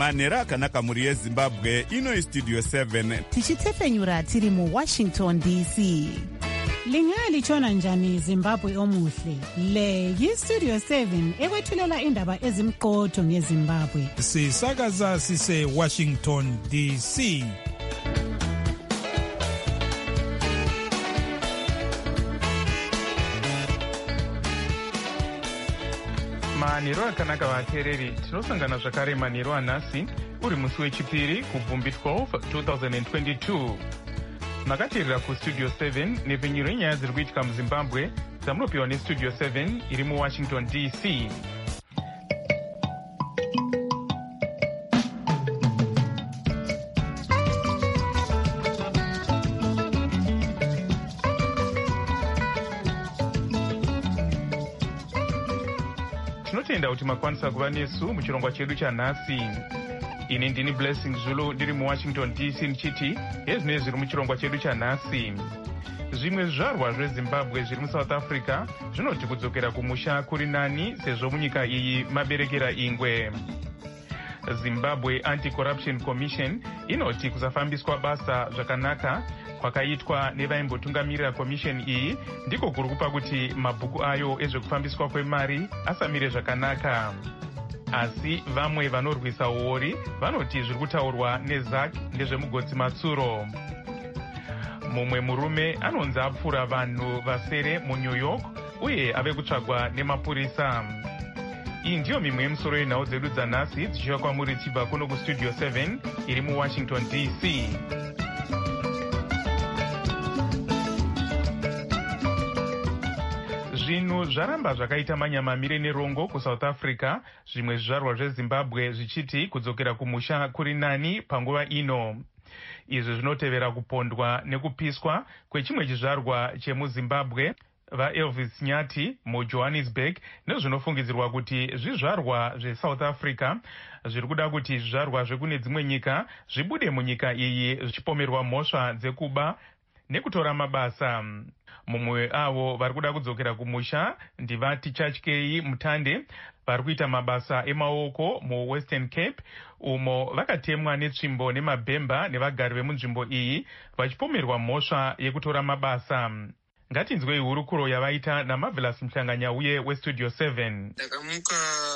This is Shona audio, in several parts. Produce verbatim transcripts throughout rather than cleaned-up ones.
manhero akanaka mhuri yezimbabwe. Ino istudio seven tichitefenyura tiri muwashington D C. Lingalitshona njani Zimbabwe omuhle? Le yistudio seven ekwethulela indaba ezimqotho ngeZimbabwe. Sisakaza sise Washington D C. Manhero akanaka vateereri, tinosangana zvakare manhero anhasi uri musi wechipiri kubvumbi twelve twenty twenty-two. Makateerera kustudio seven nepfenyuro yenyaya dziri kuitika muZimbabwe dzamunopiwa nestudio seven iri muWashington D C. Tinotenda kuti makwanisa kuva nesu muchirongwa chedu chanhasi. Ini ndini Blessing Zulu ndiri muWashington D C nichiti hezvinenge zviri muchirongwa chedu chanhasi. Zvimwe zvizvarwa zveZimbabwe zviri muSouth Africa zvinoti kudzokera kumusha kuri nani sezvo munyika iyi maberekera ingwe. Zimbabwe Anti-Corruption Commission inoti kusafambiswa basa zvakanaka kwakaitwa nevaimbotungamirira commission iyi ndiko kuri kupa kuti mabhuku ayo ezvekufambiswa kwemari asamire zvakanaka. Asi vamwe vanorwisa uori vanoti zviri kutaurwa neZak ndezvemugodzi matsuro. Mumwe murume anonzi apfura vanhu vasere muNew York uye ave kutsvagwa nemapurisa. Iyi ndiyo mimwe yemusoro yenhau dzedu dzanhasi dzichiva kwamuri tichibva kuno kustudio seven iri muWashington D C. Zvinhu zvaramba zvakaita manyamamire nerongo kuSouth Africa, zvimwe zvizvarwa zveZimbabwe zvichiti kudzokera kumusha kuri nani panguva ino. Izvi zvinotevera kupondwa nekupiswa kwechimwe chizvarwa chemuZimbabwe vaElvis Nyati muJohannesburg nezvinofungidzirwa kuti zvizvarwa zveSouth Africa zviri kuda kuti zvizvarwa zvekune dzimwe nyika zvibude munyika iyi zvichipomerwa mhosva dzekuba nekutora mabasa. Mumwe avo vari kuda kudzokera kumusha ndivati Chachkei Mutande vari kuita mabasa emaoko muWestern Cape umo vakatemwa netsvimbo nemabhemba nevagari vemunzvimbo iyi vachipomerwa mhosva yekutora mabasa. Ngatinzwei hurukuro yavaita naMarvelous Mhlanganyauye westudio seven. Ndakamuka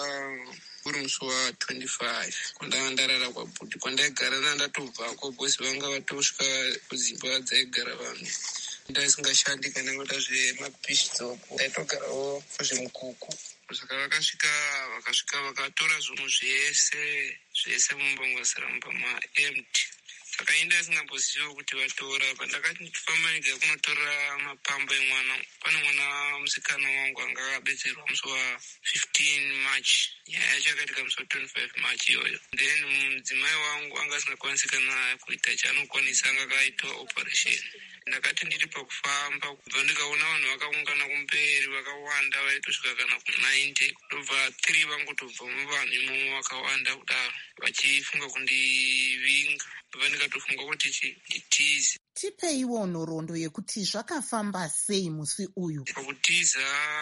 uri musi wa twenty-five kwandanga ndarara kwabhuti kwandaigara nandatobvako bhosi vanga vatosvika kudzimba dzaigara vanhu ndaisingashandi kana ngoita zvemapishidzoko ndaitogarawo zvemukuku. Saka vakasvika vakasvika vakatora zvinhu zvese zvese mumbongosara mumba maempty. Saka inda isingamboziviwo kuti vatora. Pandakati ndifamba ndega kunotora mapambo emwana, pane mwana musikana wangu anga akabetserwa musi wa fifteen March. Nyaya yacho yakaitika musi wa twenty-five March iyoyo. Then mudzimai wangu anga asingakwanisi kana kuita chaanokwanisa, anga akaitwa operation. Ndakati ndiri pakufamba kubva ndikaona vanhu vakaungana kumberi vakawanda vaitosvika kana ku-ninety. Ndobva three vangotobva muvanhu imomo vakawanda kudaro vachifunga kundivinga. Ndobva ndikatofunga kuti chi nditize. Tipeiwo nhoroondo yekuti zvakafamba sei musi uyu. Pakutiza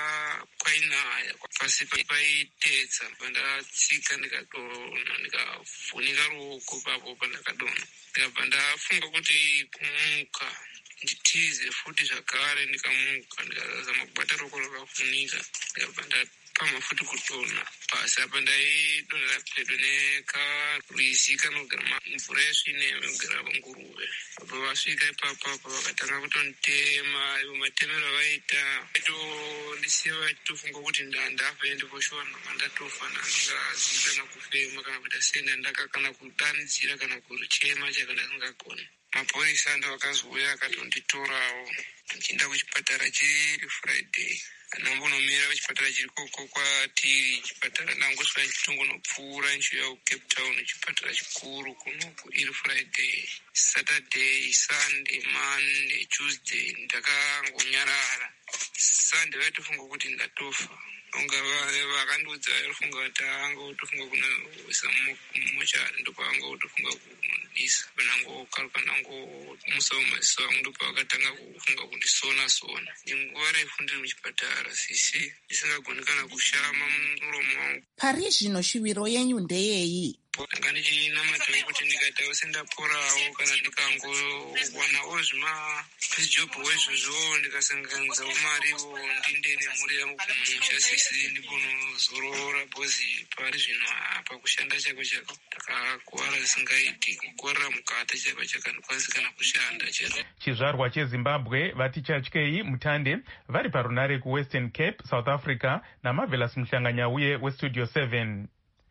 kwainaya pasi paitedza pandatsika ndikadonha ndikavhunika ruoko papo pandakadonha. Ndikabva ndafunga kuti kumuka nditize futi zvakare ndikamuka ndikazama kubata ruoko rwakavhunika ndikabva ndapama futi kudonha pasi apa ndaidonhera pedo nekarwizi kanogara mvura yesvine inogara nguruve. Apa vasvika ipapo apa vakatanga kutonditema. Ivo matemero avaita aitondisiya vachitofunga kuti ndandafa ende poshuwa ndatofa nandazivi kana kufema kana kuita senda ndaka kana kudanidzira kana kuchema chaka ndasingagoni. Mapurisa ndo vakazouya akatonditorawo ndichienda kuchipatara chiri Friday. Ndambonomira kuchipatara chiri koko kwatiri chipatara ndangosvika ndichitongonopfuura ndichiuya kuCape Town chipatara chikuru kunoku iri Friday. Saturday, Sunday, Monday, Tuesday ndakangonyarara. Sunday vaitofunga kuti ndatofa. Unga vakandiudza vaifunga kuti anga utofunga kunoisa mumochari ndopavanga utofunga kundisa. Panangokaruka nangomusawo maziso angu ndopavakatanga kufunga kundisona sona. Nguva refu ndiri muchipatara sisi ndisingagoni kana kushama muromo wangu. Pari zvino shuviro yenyu ndeyeyi? ndanga ndichinamatawo kuti ndikaitawo sendaporawo kana ndikangowanawo zvimapizjobho izvozvo ndikasanganizawo mariwo ndinde nemhuri yangu kumusha sisi ndibonozorora bhozi pari zvino apa kushanda chako chako ndakakuwara zvisingaiti kukorera mukati chako chaka ndikwanisi kana kushanda chero. Chizvarwa cheZimbabwe vati Chatyei Mutande vari parunare kuWestern Cape, South Africa naMarvelous Muhlanganyauye weStudio seven.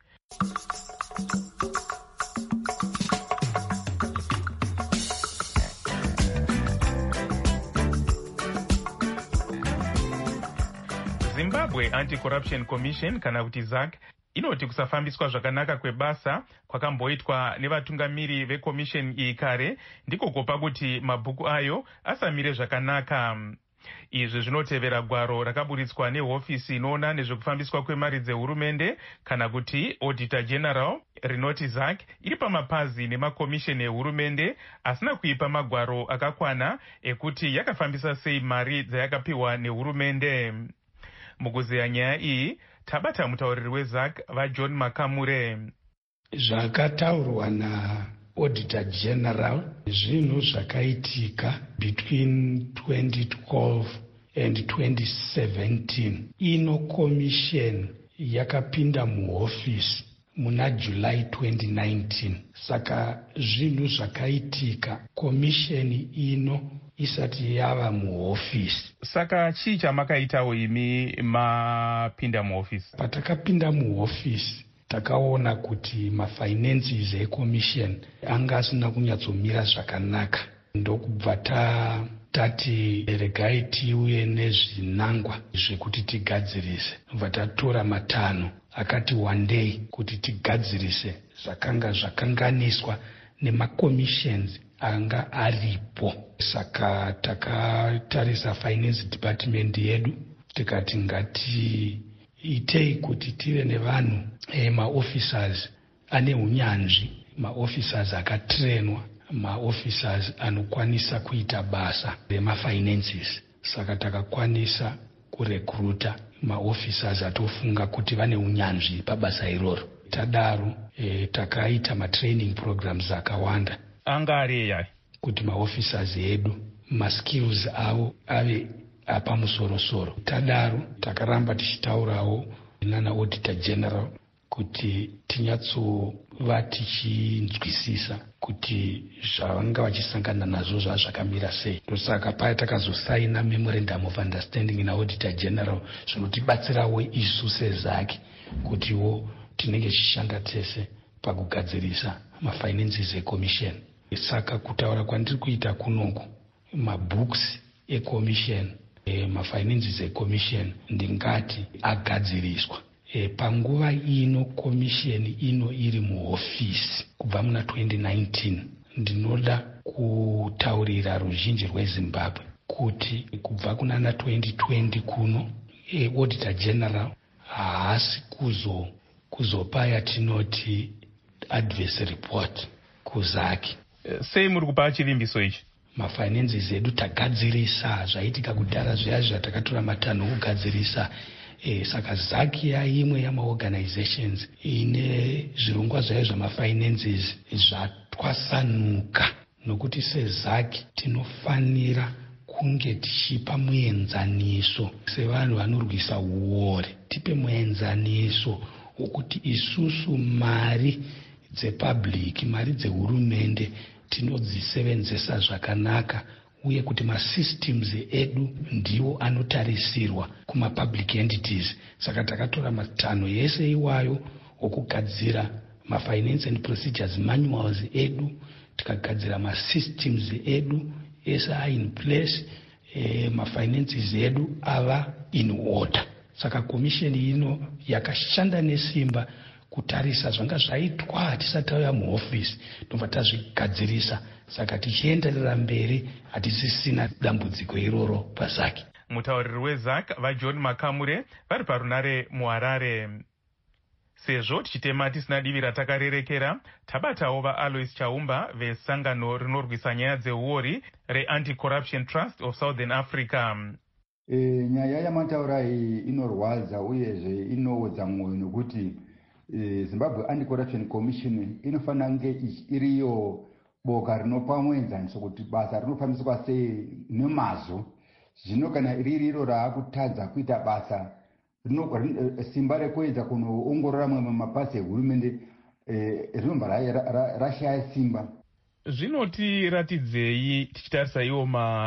Zimbabwe Anti-Corruption Commission kana kuti Z A C inoti kusafambiswa zvakanaka kwebasa kwakamboitwa nevatungamiri vekomisheni iyi kare ndiko kupa kuti mabhuku ayo asamire zvakanaka. Izvi zvinotevera gwaro rakaburitswa nehofisi inoona nezvekufambiswa kwemari dzehurumende kana kuti Auditor General rinoti Z A C iri pamapazi nemakomisheni ehurumende asina kuipa magwaro akakwana ekuti yakafambisa sei mari dzayakapiwa nehurumende. Mukuzeya nyaya iyi tabata mutauriri weZ A C vaJohn Makamure. Zvakataurwa naAuditor General zvinhu zvakaitika between twenty twelve and twenty seventeen. Ino commission yakapinda muhofisi muna July twenty nineteen. Saka zvinhu zvakaitika komisheni ino isati yava muhofisi. Saka chii chamakaitawo imi mapinda muhofisi? Patakapinda muhofisi takaona kuti mafinances ekomisheni anga asina kunyatsomira zvakanaka. Ndokubva ta tati regai tiuye nezvinangwa zvekuti tigadzirise. Ndobva tatora matano akati one day kuti tigadzirise zvakanga zvakanganiswa nemakomishens anga aripo. Saka takatarisa finance department yedu tikati ngati itei kuti tive nevanhu e, maofficers ane unyanzvi, maofficers akatrenwa, maofficers anokwanisa kuita basa remafinances. Saka takakwanisa kurekruta maofficers atofunga kuti vane unyanzvi pabasa iroro. Tadaro e, takaita matraining programs akawanda. Anga ariyai kuti maofficers edu maskills avo ave apamusoro-soro. Tadaro takaramba tichitaurawo nana Auditor General kuti tinyatsova tichinzwisisa kuti zvavanga vachisangana nazvo zvazvakamira sei. Ndosaka paya takazosaina memorandum of understanding naAuditor General zvinotibatsirawo isu seZ A C kutiwo tinenge tichishanda tese pakugadzirisa mafinances ekomisheni. Saka kutaura kwandiri kuita kunoku mabooks ekomisheni, e, mafinances ekomisheni ndingati agadziriswa. E, panguva ino komisheni ino iri muhofisi kubva muna twenty nineteen. Ndinoda kutaurira ruzhinji rweZimbabwe kuti kubva kunana twenty twenty kuno e, Auditor General haasi kuzo kuzopa yatinoti advice report kuZ A C. Sei muri kupa chivimbiso ichi? Mafinances edu tagadzirisa zvaitika kudhara zviya zvatakatora matanho kugadzirisa. E, saka Z A C yaimwe yamaorganizations ine zvirongwa zvayo zvamafinances zvatwasanuka, nokuti seZ A C tinofanira kunge tichipa muenzaniso sevanhu vanorwisa uore. Tipe muenzaniso wokuti isusu mari dzepublic, mari dzehurumende tinodzisevenzesa zvakanaka, uye kuti masystems edu ndiwo anotarisirwa kumapublic entities. Saka takatora matanho yese iwayo okugadzira mafinance and procedures manuals edu, tikagadzira masystems edu ese are in place, e, mafinances edu ava in order. Saka komisheni ino yakashanda nesimba kutarisa zvanga zvaitwa tisati tauya muhofisi, tobva tazvigadzirisa. Saka tichienderera mberi hatisisina dambudziko iroro paZ A C. Mutauriri weZ A C vaJohn Makamure vari parunare muHarare. Sezvo tichitema tisina divi ratakarerekera, tabatawo vaAlois Chaumba vesangano rinorwisa nyaya dzeuori reAnti-Corruption Trust of Southern Africa. E, nyaya yamataura iyi inorwadza uyezve inoodza mwoyo nokuti e, Zimbabwe Anti-Corruption Commission inofanira kunge iriyo boka rinopa muenzaniso kuti basa rinofambiswa sei nemazvo. Zvino kana riri iro raakutadza kuita basa simba rekuedza kunoongorora mamwe mabasa ehurumende rinobva rashaya simba. Zvinoti ratidzei tichitarisa iwo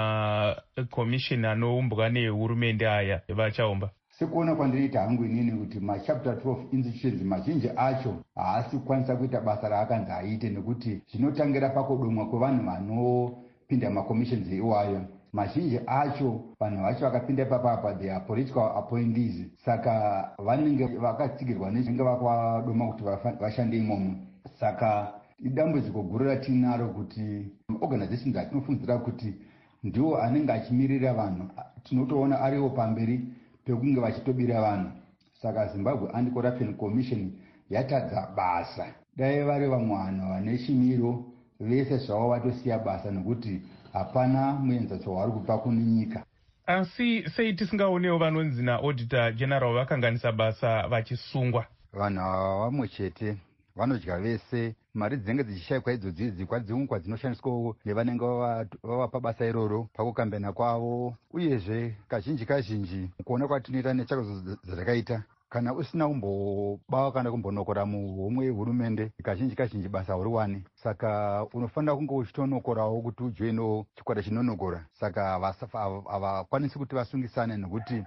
makomishini anoumbwa nehurumende aya vachaumba? Sekuona kwandinoita hangu inini kuti machapter twelve institutions mazhinji acho haasi kukwanisa kuita basa raakanzi aite, nekuti zvinotangira pakudomwa kwevanhu vanopinda makomishins iwayo. Mazhinji acho vanhu vacho vakapinda ipapapa they are political appointees, saka vanenge vakatsigirwa nezvinenge vakwadoma kuti vashande imomo. Saka idambudziko guru ratinaro kuti organizations atinofundzira kuti ndiwo anenge achimirira vanhu tinotoona ariwo pamberi pekunge vachitobira vanhu. Saka Zimbabwe Anti-Corruption Commission yatadza basa. Dai vari vamwe vanhu vane chimiro vese zvavo vatosiya basa nekuti hapana muenzaniso wavari kupa kune nyika. Asi sei tisingaonewo vanonzi naauditor general vakanganisa basa vachisungwa? Vanhu ava vamwe chete vanodya vese. Mari dzinenge dzichishayikwa idzodzi dzikwa dzimwe kwadzinoshandiswawo nevanenge vavapa basa iroro pakukambena kwavo. Uyezve kazhinji kazhinji kuona kwatinoita netsvakudzo dzatakaita, kana usina kumbobawa kana kumbonokora muhomwe hurumende kazhinji kazhinji basa huriwani. Saka unofanira kunge uchitonokorawo kuti ujoinewo chikwata chinonokora. Saka havakwanisi kuti vasungisane nekuti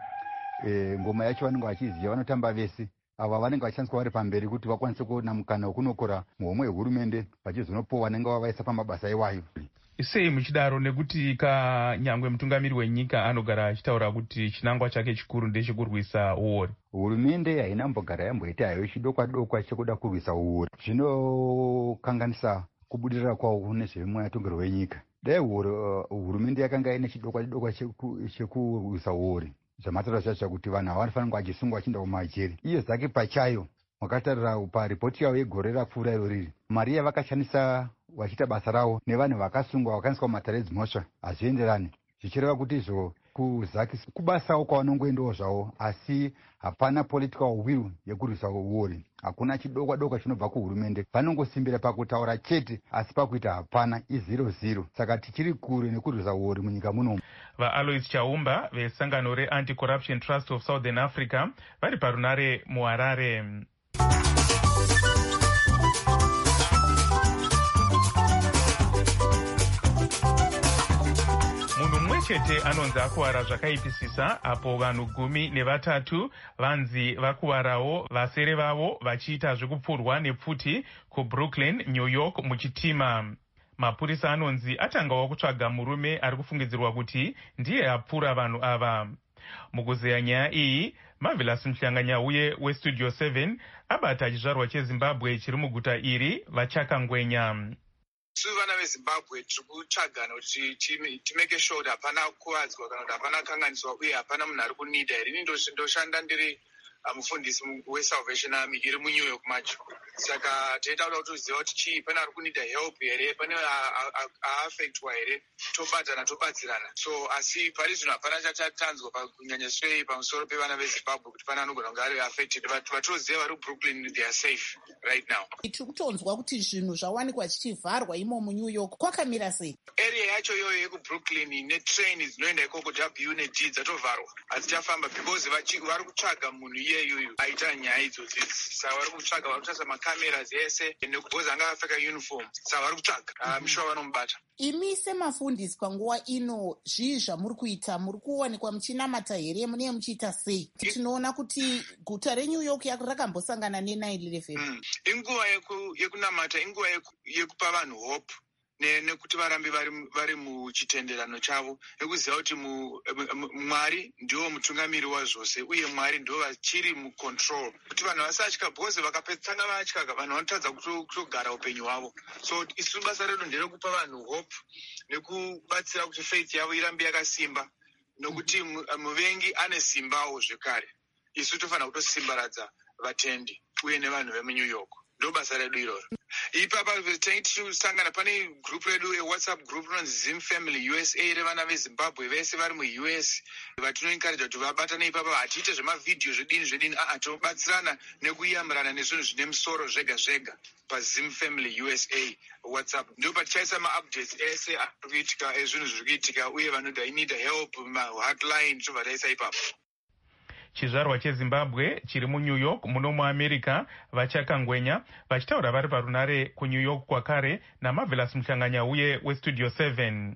e, ngoma yacho vanenge vachiziva vanotamba vese. Ava vanenge vachishandiswa vari pamberi kuti vakwanise kuona mukana wekunokora muhomwe hurumende vachizonopowa vanenge vavaisa pamabasa iwayo. Sei muchidaro nekuti kanyangwe mutungamiri wenyika anogara achitaura kuti chinangwa chake chikuru ndechekurwisa uori? Hurumende haina mbogara yamboita hayo chidokwa dokwa chekuda kurwisa uori. Zvinokanganisa kubudirira kwawo nezvemwe yatongerwo wenyika. Dai hurumende yakanga ine chidokwa chidokwa chekurwisa uori, zvamatora zvacho kuti vanhu ava vanofanira vachisungwa vachienda kumajeri. Iyo zake pachayo wakatarira paripoti yavo yegore rapfuura iro riri, mari yavakashandisa vachiita basa ravo nevanhu vakasungwa vakaiswa mumatareds mhosva hazvienderani, zvichireva kuti izvo kuzaki kubasawo kwavanongoendawo zvavo, asi hapana political will yekurwisa uori. Hakuna chidokwa dokwa chinobva kuhurumende, vanongosimbira pakutaura chete asi pakuita hapana, izero zero. Saka tichiri kure nekurwisa uori munyika muno. VaAlois Chaumba vesangano reAnti-Corruption Trust of Southern Africa vari parunare muHarare. Munhu mumwe chete anonzi akuwara zvakaipisisa, apo vanhu gumi nevatatu vanzi vakuwarawo vasere vavo vachiita zvekupfurwa nepfuti kuBrooklyn, New York muchitima. Mapurisa anonzi atangawo kutsvaga murume ari kufungidzirwa kuti ndiye apfura vanhu ava. Mukuzeya nyaya iyi, Marvelous Mhlanganyauye weStudio seven abata chizvarwa cheZimbabwe chiri muguta iri vachakangwenya. Isu vana veZimbabwe tiri kutsvagana kuti timeke sure kuti hapana kuwadzwa kana kuti hapana kanganiswa uye hapana munhu ari kunida here. Ini ndoshanda ndiri mufundisi weSalvation Army iri muNew York macho. Saka toita kuda kuti uziva kuti chii, pane ari kunida help here, pane aaffectwa here, tobatana tobatsirana. So asi pari zvino hapana chatanzwa kunyanya sei pamusoro pevana veZimbabwe kuti pane anogona kunge ari affected. Vatoziva vari kuBrooklyn they are safe right now. Tiri kutonzwa kuti zvinhu zvawanikwa zvichivharwa imo muNew York kwakamira sei? Area yacho iyoyo yekuBrooklyn netrain dzinoenda ikoko W neG dzatovharwa hadzichafamba because vari kutsvaga munhu iyeyoyo aita nyaya idzodzi. Saka vari kutsvaga, vari kutarisa makameras ese nekubozi anga apfeka uniform. Saka vari kutsvaga mushuwa vanomubata. Imi semafundisi panguva ino zvii zvamuri kuita? Muri kuwanikwa muchinamata here? Munee muchiita sei? Tinoona kuti guta reNew York rakambosangana nenine eleven. Mm. Inguva yekunamata, inguva yekupa vanhu hope nekuti varambe vari muchitenderano chavo, nekuziva kuti Mwari ndiwo mutungamiri wazvose uye Mwari ndiwo vachiri mucontrol, kuti vanhu vasatya because vakapedzisanga vatya vanhu vanotadza kutogara upenyu hwavo. So isu basa redu nderekupa vanhu hope nekubatsira kuti faith yavo irambe yakasimba, nokuti muvengi ane simbawo zvekare. Isu tofanira kutosimbaradza vatendi uye nevanhu vemuNew York. Ndo basa redu iroro. ipapa tichosangana pane group redu ewhatsapp group rinonzi Zim Family U S A revana vezimbabwe vese vari mu-U S vatinoencourage kuti vabatane ipapa, hatiite zvemavidhiyo zvedini zvedini, aa tinobatsirana nekuyamurana nezvinhu zvine musoro zvega zvega paZim Family U S A WhatsApp. Ndo patichaisa ma-updates ese ari kuitika ezvinhu zviri kuitika uye vanoda inida help ma-hotline zvobva taisa ipapo. Chizvarwa cheZimbabwe chiri muNew York muno muAmerica vachakangwenya vachitaura vari parunare kuNew York kwakare naMarvelous Muhlanganya uye weStudio seven.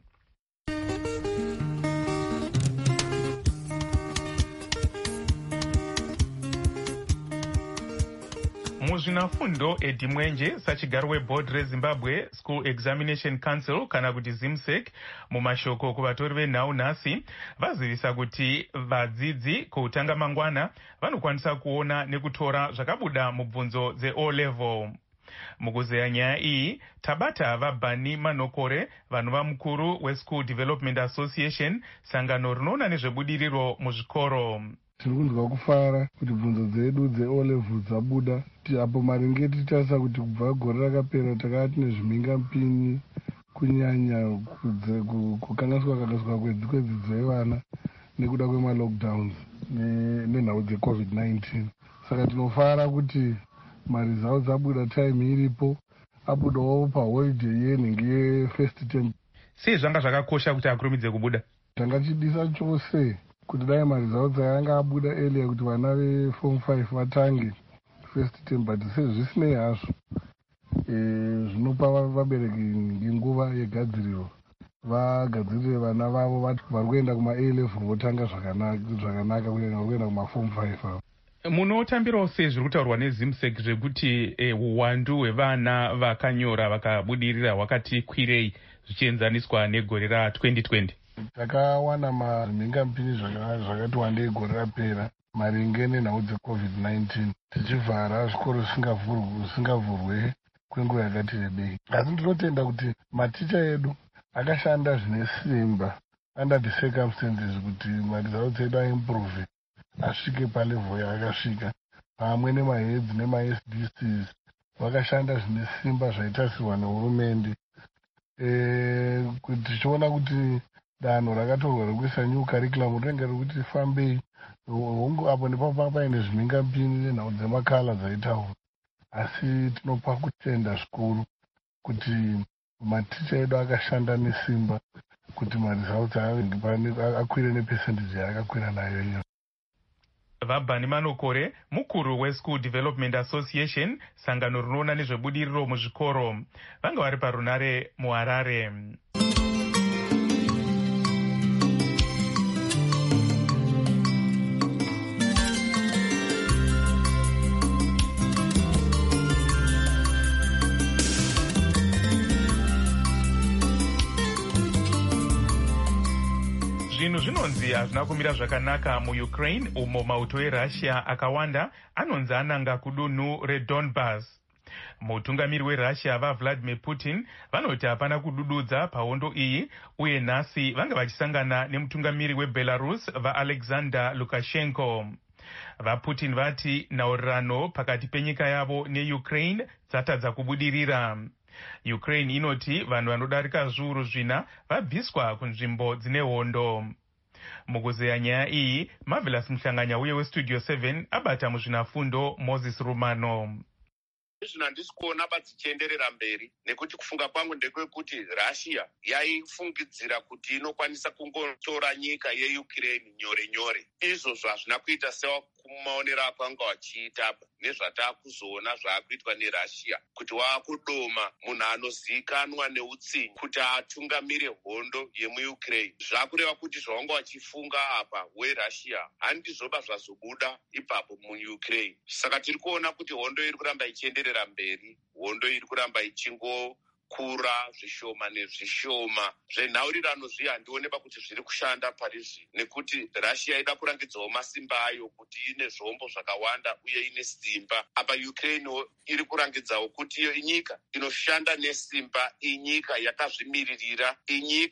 Muzvinafundo Eddie Mwenje sachigaro weboard reZimbabwe School Examination Council kana kuti ZIMSEC mumashoko kuvatori venhau nhasi vazivisa kuti vadzidzi kuutanga mangwana vanokwanisa kuona nekutora zvakabuda mubvunzo dze-O level. Mukuzeya nyaya iyi tabata vaBani Manokore vanova mukuru weSchool Development Association, sangano rinoona nezvebudiriro muzvikoro. Tiri kunzwa kufara kuti bvunzo dzedu dze-O level dzabuda. Apo maringe tichitarisa kuti kubva gore rakapera takava tine zvimhingamupini kunyanya kukanganiswa kanganiswa kwedzidzo yevana nekuda kwemalockdowns nenhau dzecovid nineteen. Saka tinofara kuti maresults abuda time iripo, abudawo paholiday yenhenge yefirst term. Sei zvanga zvakakosha kuti akurumidze kubuda? Tanga tichidisa chose kuti dai maresults ayanga abuda earlier kuti vana veform five vatange first term, but sezvisinei hazvo zvinopa vabereki ngenguva yegadziriro vagadzirire vana vavo vari kuenda kuma-A level votanga zvakanaka kunyanya kuenda kuma-form five avo. Munotambirawo sei zviri kutaurwa neZIMSEC zvekuti uwandu hwevana vakanyora vakabudirira hwakati kwirei zvichienzaniswa negore ra-twenty twenty? Takawana mazimhingamupini zvakati wandei gore rapera maringe nenhau dzecovid nineteen, tichivhara zvikoro zvisingavhurwe kwenguva yakati rebei. Asi ndinotenda kuti maticha edu akashanda zvine simba under the circumstances kuti maresults edu aimprove asvike palevel yaakasvika, pamwe nemaheads nema-S D Cs vakashanda zvine simba zvaitasirwa nehurumende kuti tichiona kuti danho rakatorwa rekuisa new curriculum rinenge rikuti rifambei. Hongu apo nepapo paine zvimhingamupini nenhau dzemakala dzaitaurwa, asi tinopa kutenda zvikuru kuti maticha edu akashanda nesimba kuti maresults akwire nepercentage yaakakwira nayo iyo. VaBani Manokore mukuru weSchool Development Association, sangano rinoona nezvebudiriro muzvikoro, vanga vari parunare muHarare. Zvinhu zvinonzi hazvina kumira zvakanaka muUkraine umo mauto eRussia akawanda anonzi ananga kudunhu reDonbas. Mutungamiri weRussia vaVladimir Putin vanoti hapana kudududza pahondo iyi uye nhasi vanga vachisangana nemutungamiri weBelarus vaAlexander Lukashenko. VaPutin vati nhaurirano pakati penyika yavo neUkraine dzatadza kubudirira. Ukraine inoti vanhu vanodarika zviuru zvina vabviswa kunzvimbo dzine hondo. Mukuzeya nyaya iyi, Marvelous Muhlanganya uye weStudio seven abata muzvinafundo Moses Rumano. Izvina handisi kuona badzichienderera mberi nekuti kufunga kwangu ndekwekuti Russia yaifungidzira kuti inokwanisa kungotora nyika yeUkraine nyore nyore. Izvozvo hazvina kuita sewa kumaonero akanga wachiita nezvatakuzoona zvaakuitwa neRussia, kuti waakudoma munhu anozivikanwa neutsinye kuti atungamire hondo yemuUkraine. Zvakureva kuti zvawanga wachifunga apa weRussia handizvoba zvazobuda ipapo muUkraine. Saka tiri kuona kuti hondo iri kuramba ichienderera mberi, hondo iri kuramba ichingo kura zvishoma nezvishoma. Zvenhaurirano zviya handioneba kuti zviri kushanda parizvi, nekuti Russia ida kurangidzawo masimba ayo kuti ine zvombo zvakawanda uye ine simba. Apa Ukraine iri kurangidzawo kuti iyo inyika inoshanda nesimba, inyika yakazvimiririra, inyika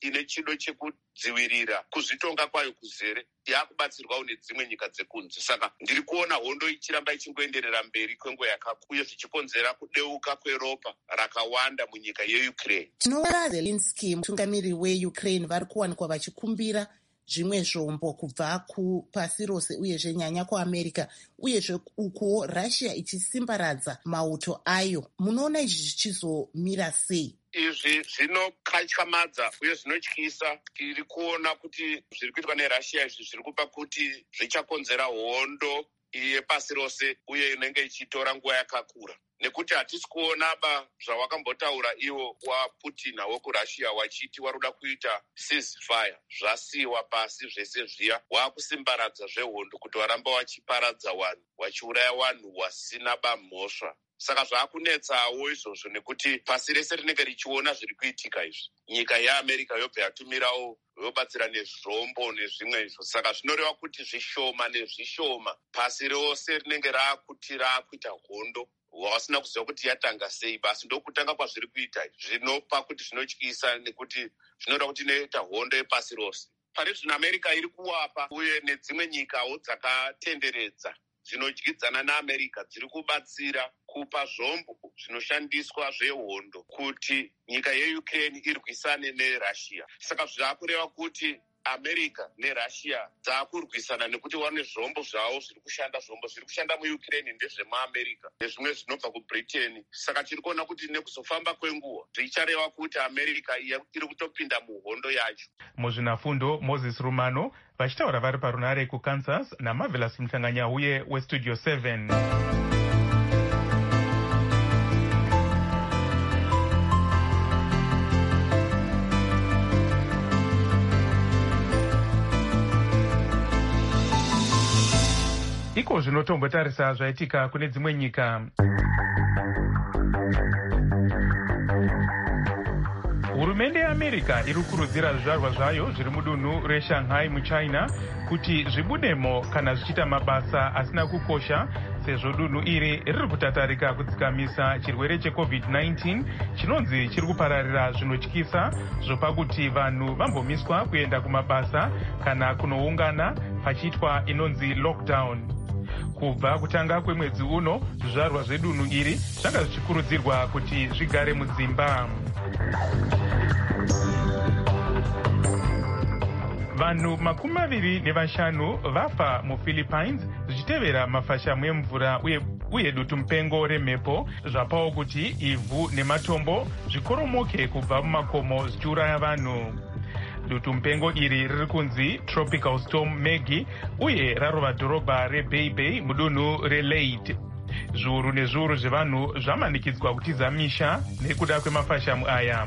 ine chido chekudzivirira kuzvitonga kwayo kuzere yakubatsirwawo nedzimwe nyika dzekunze. Saka ndiri kuona hondo ichiramba ichingoenderera mberi kwenguva yakakura zvichikonzera kudeuka kweropa rakawanda munyika yeukraine. Tinoona Zelensky, mutungamiri weukraine, vari kuwanikwa vachikumbira zvimwe zvombo kubva kupasi rose uyezve nyanya kuamerica, uyezve ukuwo Russia ichisimbaradza mauto ayo. Munoona izvi zvichizomira sei? Izvi zvinokatyamadza uye zvinotyisa. Tiri kuona kuti zviri kuitwa neRussia izvi zviri kupa kuti zvichakonzera hondo yepasi rose uye inenge ichitora nguva yakakura, nekuti hatisi kuonaba zvawakambotaura iwo waPutin wekurussia wachiti waruda kuita ceasefire. Zvasiyiwa pasi zvese zviya, waakusimbaradza zvehondo kuti waramba wachiparadza vanhu, wachiuraya vanhu wasina bamhosva. Saka zvaakunetsawo izvozvo nekuti pasi rese rinenge richiona zviri kuitika izvi. Nyika yeAmerica yobva yatumirawo yobatsira nezvombo nezvimwe izvo. Saka zvinoreva kuti zvishoma nezvishoma pasi rose rinenge raakuti raakuita hondo wasina kuziva kuti yatanga sei, basi ndokutanga kwazviri kuita. Zvinopa kuti zvinotyisa nekuti zvinoreva kuti inoita hondo yepasi rose. Pane zvino America iri kuwapa uye nedzimwe nyikawo dzakatenderedza dzinodyidzana naAmerica dziri kubatsira kupa zvombo zvinoshandiswa zvehondo kuti nyika yeukraine irwisane neRussia. Saka zvaakureva kuti America neRussia dzaakurwisana nekuti wane zvombo zvavo zviri kushanda. Zvombo zviri kushanda muUkraine ndezvemuAmerica nezvimwe zvinobva kuBritain. Saka tiri kuona kuti nekuzofamba kwenguva zvichareva kuti America iri kutopinda muhondo yacho. Muzvinafundo Moses Rumano vachitaura vari parunare kuKansas naMarvelous Mhlanganyauye weStudio seven. Iko zvinotombotarisa zvaitika kune dzimwe nyika. Hurumende yeAmerica iri kukurudzira zvizvarwa zvayo zviri mudunhu reShanghai muChina kuti zvibudemo kana zvichiita mabasa asina kukosha, sezvo dunhu iri riri kutatarika kudzikamisa chirwere checovid nineteen chinonzi chiri kupararira zvinotyisa, zvopa kuti vanhu vambomiswa kuenda kumabasa kana kunoungana pachiitwa inonzi lockdown. Kubva kutanga kwemwedzi uno, zvizvarwa zvedunhu iri zvanga zvichikurudzirwa kuti zvigare mudzimba. Vanhu makumi maviri nevashanu vafa muPhilippines zvichitevera mafashamu emvura uye uye dutu mupengo remhepo zvapawo kuti ivhu nematombo zvikoromoke kubva mumakomo zvichiuraya vanhu. Dutu mupengo iri riri kunzi Tropical Storm Maggie uye rarova dhorobha reBay Bay mudunhu reLeyte. Zviuru nezviuru zvevanhu zvamanikidzwa kutiza misha nekuda kwemafashamu aya.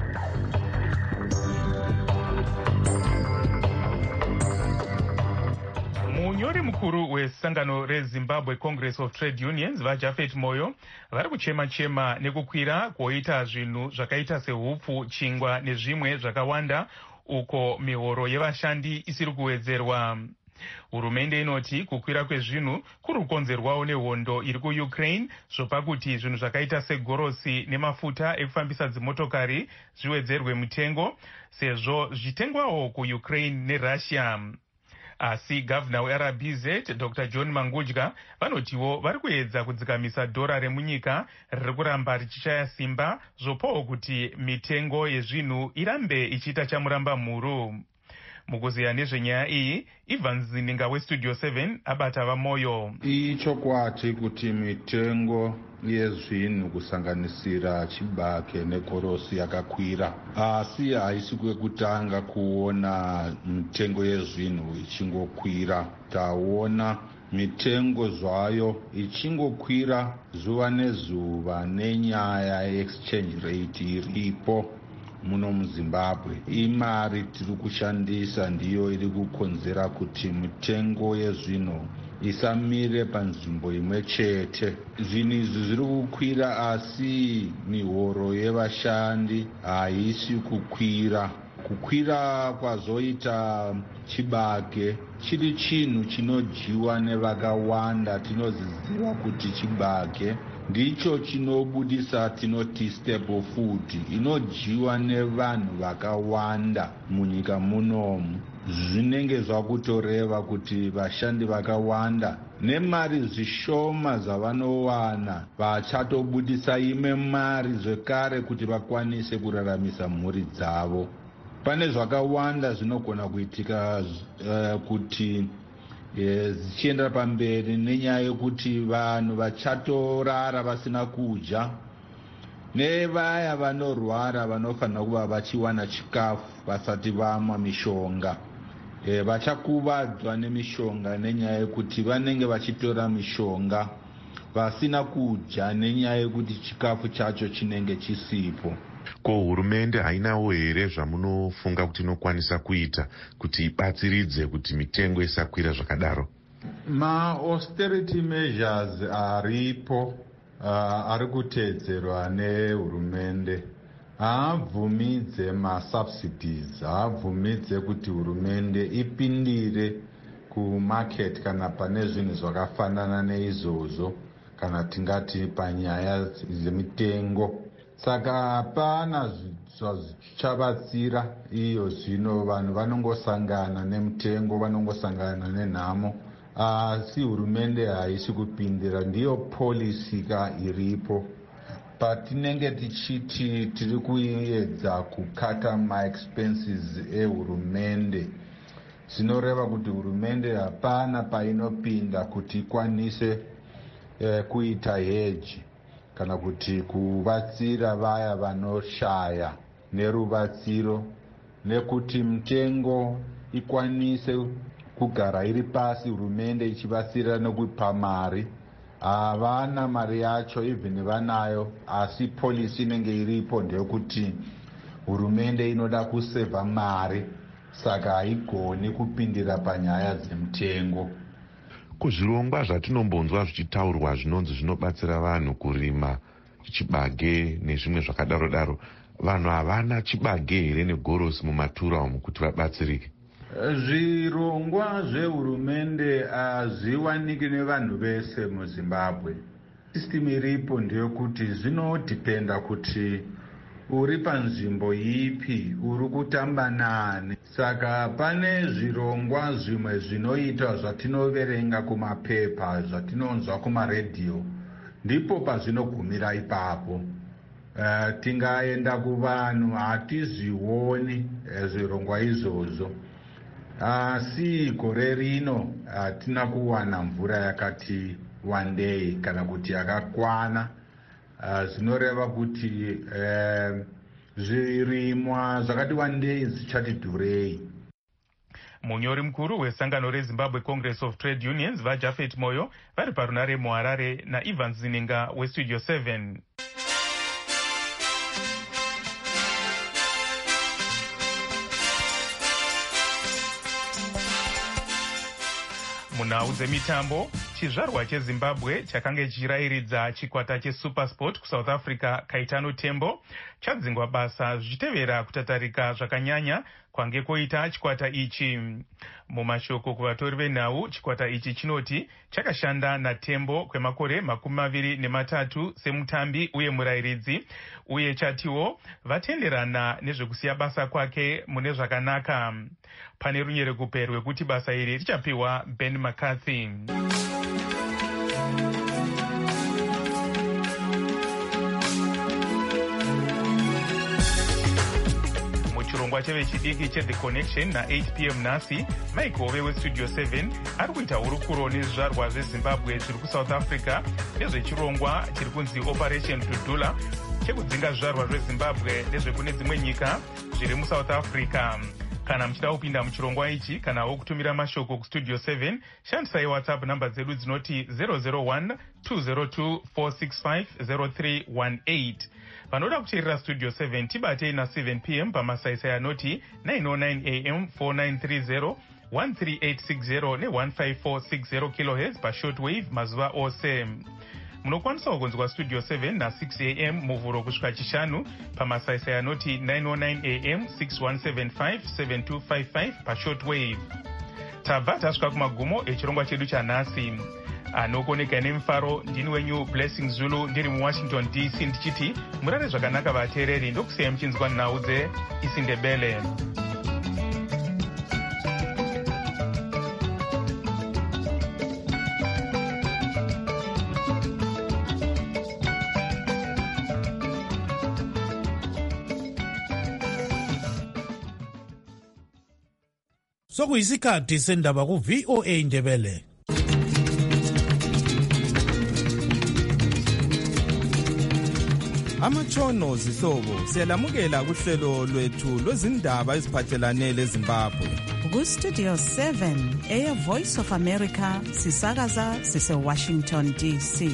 Munyori mukuru wesangano reZimbabwe Congress of Trade Unions vaJafet Moyo vari kuchema-chema nekukwira kwoita zvinhu zvakaita sehupfu, chingwa nezvimwe zvakawanda uko mihoro yevashandi isiri kuwedzerwa. Hurumende inoti kukwira kwezvinhu kuri kukonzerwawo nehondo iri kuUkraine, zvopa kuti zvinhu zvakaita segorosi nemafuta ekufambisa dzimotokari zviwedzerwe mutengo sezvo zvichitengwawo kuUkraine neRussia. Asi gavhuna weR B Z Doctor John Mangudya vanotiwo vari kuedza kudzikamisa dhora remunyika riri kuramba richishaya simba, zvopawo kuti mitengo yezvinhu irambe ichiita chamuramba mhuru. Mukuziya nezvenyaya iyi, Ivan Zininga weStudio seven abata vamoyo. Ichokwati kuti mitengo yezvinhu kusanganisira chibage negorosi yakakwira, asi haisi kwekutanga kuona mitengo yezvinhu ichingokwira. Taona mitengo zvayo ichingokwira zuva nezuva nenyaya yeexchange rate iripo muno muZimbabwe. Imari tiri kushandisa ndiyo iri kukonzera kuti mitengo yezvinhu isamire panzvimbo imwe chete. Zvinhu izvi zviri kukwira asi mihoro yevashandi haisi kukwira. Kukwira kwazoita chibage chiri chinhu chinodyiwa nevakawanda. Tinoziziva kuti chibage ndicho chinobudisa tinoti staple food inodyiwa nevanhu vakawanda munyika munomu. Zvinenge zvakutoreva kuti vashandi vakawanda nemari zvishoma zvavanowana vachatobudisa imwe mari zvekare kuti vakwanise kuraramisa mhuri dzavo. Pane zvakawanda zvinogona kuitika uh, kuti zichienda uh, pamberi nenyaya yekuti vanhu vachatorara vasina kudya, nevaya vanorwara vanofanira kuva vachiwana chikafu vasati vamwa mishonga. E, vachakuvadzwa nemishonga nenyaya yekuti vanenge vachitora mishonga vasina kudya nenyaya yekuti chikafu chacho chinenge chisipo. Ko hurumende hainawo here zvamunofunga kuti inokwanisa kuita kuti ibatsiridze kuti mitengo isakwira zvakadaro? Ma-austerity measures aripo uh, ari kuteedzerwa nehurumende. Haabvumidze ma-subsidies, haabvumidze kuti hurumende ipindire kumarket kana pane zvinhu zvakafanana neizvozvo, kana tingati panyaya dzemitengo. Saka hapana zvichabatsira iyo zvino, vanhu vanongosangana nemitengo, vanongosangana nenhamo. Asi hurumende haisi kupindira, ndiyo policy ka iripo. Patinenge tichiti tiri kuedza kukata ma-expenses ehurumende, zvinoreva kuti hurumende hapana painopinda kuti ikwanise eh, kuita hedge kana kuti kuvatsira vaya vanoshaya nerubatsiro, nekuti mitengo ikwanise kugara iri pasi, hurumende ichivatsira nekupa mari. Havana mari yacho, even vanayo, asi policy inenge iripo ndeyekuti hurumende inoda kuseva mari, saka haigoni kupindira panyaya dzemitengo. Kuzvirongwa zvatinombonzwa zvichitaurwa zvinonzi zvinobatsira vanhu kurima chibage nezvimwe zvakadaro daro, vanhu havana chibage here negorosi mumatura umu kuti vabatsirike? Zvirongwa zvehurumende hazviwaniki nevanhu vese muZimbabwe. System iripo ndeyekuti zvinodhipenda kuti uri panzvimbo ipi, uri kutamba nani. Saka pane zvirongwa zvimwe zvinoitwa zvatinoverenga kumapepa, zvatinonzwa kumaredhiyo, ndipo pazvinogumira ipapo. Uh, tingaenda kuvanhu hatizvioni uh, zvirongwa izvozvo. Asi gore rino hatina kuwana mvura yakati wandei kana kuti yakakwana. Uh, zvinoreva kuti uh, zvirimwa zvakati wandei zvichati dhurei. Munyori mukuru wesangano reZimbabwe Congress of Trade Unions vaJafet Moyo vari parunare muHarare naIvan Zininga weStudio seven. Munhau dzemitambo, chizvarwa cheZimbabwe chakanga chichirairidza chikwata cheSuperSport kuSouth Africa Kaitano Tembo chadzingwa basa zvichitevera kutatarika zvakanyanya kwange koita chikwata ichi. Mumashoko kuvatori venhau, chikwata ichi chinoti chakashanda naTembo kwemakore makumi maviri nematatu semutambi uye murairidzi, uye chatiwo vatenderana nezvekusiya basa kwake mune zvakanaka. Pane runyerekupe rwekuti basa iri richapiwa Ben McCarthy. Muchirongwa chevechidiki cheThe Connection na-eight p m nhasi, Mike Hove weStudio seven ari kuita hurukuro nezvizvarwa zveZimbabwe zviri kuSouth Africa nezvechirongwa chiri kunzi Operation Dudula chekudzinga zvizvarwa zveZimbabwe nezvekune dzimwe nyika zviri muSouth Africa. Kana muchida kupinda muchirongwa ichi kanawo kutumira mashoko kuStudio seven, shandisai WhatsApp namba dzedu dzinoti zero zero one two zero two four six five zero three one eight. Vanoda kuteerera Studio seven tibatei na seven p m pamasaisai anoti nine oh nine a m four nine three zero one three eight six zero ne one five four six zero kilohertz pashortwave mazuva ose. Munokwanisa kunzwa Studio seven na six a m muvhuro kusvika chishanu pamasaisai anoti nine oh nine a m six one seven five seven two five five pashortwave. Tabva tasvika kumagumo echirongwa chedu chanhasi. anokoneka nemufaro. Ndini wenyu Blessing Zulu ndiri muwashington D C ndichiti murare zvakanaka vateereri, ndokusiyai muchinzwa nhau dzeIsindebele. Sokuyisikhathi sendaba ku V O A Indebele. Amatshono zihlobo siyalamukela kuhlelo lwethu lwezindaba eziphathelane leZimbabwe. Ku Studio seven eya Voice of America sisakaza sise Washington D C.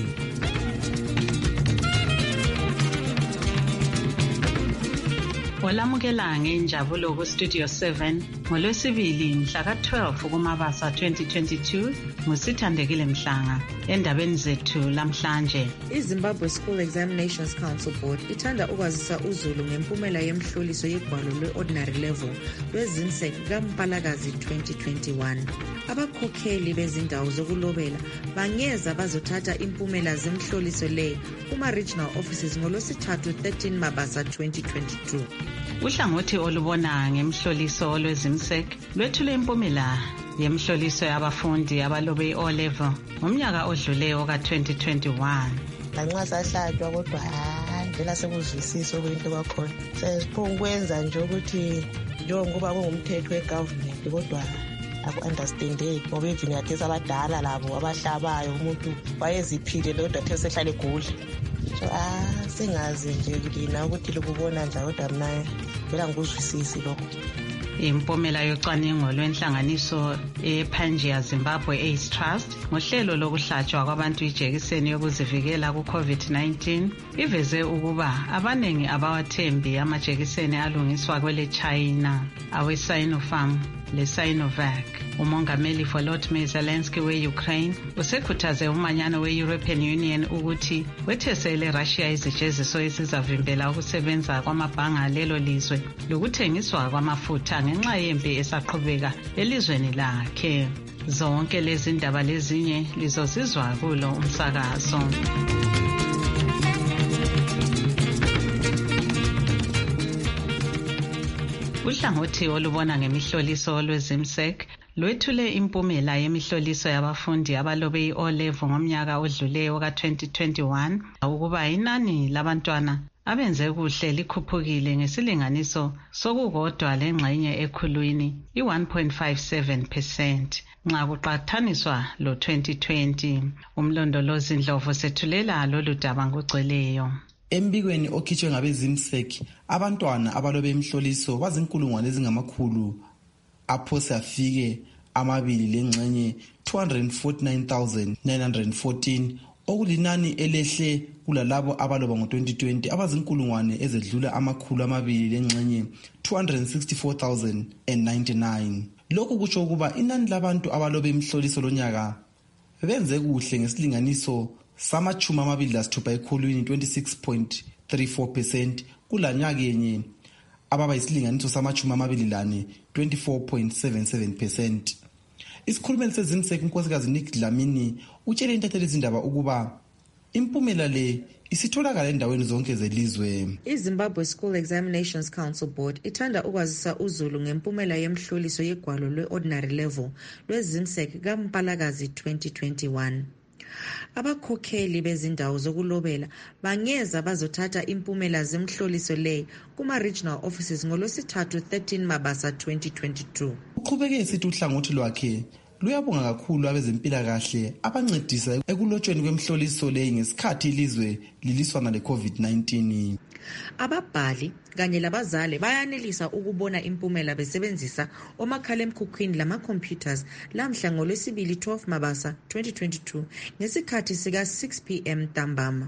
Olamukela ngenjabulo ku Studio seven ngolwesibili mhla ka twelve kuMabasa twenty twenty-two ngusithandekile Mhlanga. Endabeni zethu lamhlanje, iZimbabwe School Examinations Council Board ithanda ukwazisa uzulu ngempumela yemhloliso yegwalo lwe-ordinary level lweZimsek kaMpalakazi twenty twenty-one. Abakhokheli bezindawo zokulobela bangeza bazothatha impumela zemhloliso le kuma-regional offices ngolwesithathu thirteen Mabasa twenty twenty-two. Uhlangothi olubona ngemhloliso olweZimsek lwethule impumela yemhloliso yabafundi abalobe i-O level ngomnyaka odluleyo ka twenty twenty-one. Lanxa sahlatshwa kodwa hayi vela sekuzwisisa okuyinto kwakhona. Sesiphongwenza nje ukuthi njengoba kungumthetho wegovernment kodwa aku-understandeki ngoba even yathesi abadala labo abahlabayo umuntu wayeziphile lodwa the sehlale egula. So ah singazi nje lina ukuthi likubona njalo kodwa mina vela ngikuzwisisi lokho. Impumela yocwaningo lwenhlanganiso ePangaea Zimbabwe AIDS Trust ngohlelo lokuhlatshwa kwabantu ijekiseni yokuzivikela ku-COVID nineteen iveze ukuba abaningi abawathembi amajekiseni alungiswa kwele China awe-Sinopharm le-Sinovac. Umongameli Volodymyr Zelensky we-Ukraine usekhuthaze umanyano we-European Union ukuthi wethesele Russia izijeziso esizavimbela ukusebenza kwamabhanga lelo lizwe lokuthengiswa kwamafutha ngenxa yempi esaqhubeka elizweni lakhe. Zonke lezi ndaba lezinye lizozizwa kulo umsakazo. Uhlangothi olubona ngemihloliso olweZimsek lwethule impumela yemihloliso yabafundi abalobe i-O level ngomnyaka odluleyo ka twenty twenty-one ukuba inani labantwana abenze kuhle likhuphukile ngesilinganiso sokukodwa lengxenye ekhulwini i one point five seven percent nxa kuqathaniswa lo twenty twenty. Umlondolozi Ndlovu sethulela lolu daba ngogcweleyo. Embikweni okhitshwe ngabeZimsek abantwana abalobe imhloliso bazinkulungwane ezingamakhulu aphose afike amabili lengxenye two hundred forty-nine thousand nine hundred fourteen okulinani elehle kulalabo abaloba ngo twenty twenty abazinkulungwane ezedlula amakhulu amabili lengxenye two hundred sixty-four thousand ninety-nine. Lokhu kutsho ukuba inani labantu abalobe imhloliso lonyaka benze kuhle ngesilinganiso samachuma amabili lasithupha ekhulwini twenty-six point three four percent kulanyaka yenye ababa isilinganiso samachuma amabili lane twenty-four point seven seven percent. Isikhulumeli seZimsek unkosikazi Nick Dlamini utshele intatheli izindaba ukuba impumela le isitholakala endaweni zonke zelizwe. iZimbabwe School Examinations Council Board ithanda ukwazisa uzulu ngempumela yemhloliso yegwalo lwe-ordinary level lweZimsek kaMpalakazi twenty twenty-one. Abakhokheli bezindawo zokulobela bangeza bazothatha impumela zemhloliso le kuma-regional offices ngolwesithathu thirteen Mabasa twenty twenty-two. Uqhubeke esithi uhlangothi lwakhe luyabonga kakhulu abezempilakahle abancedisa ekulotshweni kwemhloliso le ngesikhathi ilizwe liliswana le-COVID nineteen. Ababhali kanye labazali bayanelisa ukubona impumela besebenzisa omakhalekhukhwini lama-computers lamhla ngolwesibili twelve Mabasa twenty twenty-two ngesikhathi sika six p m ntambama.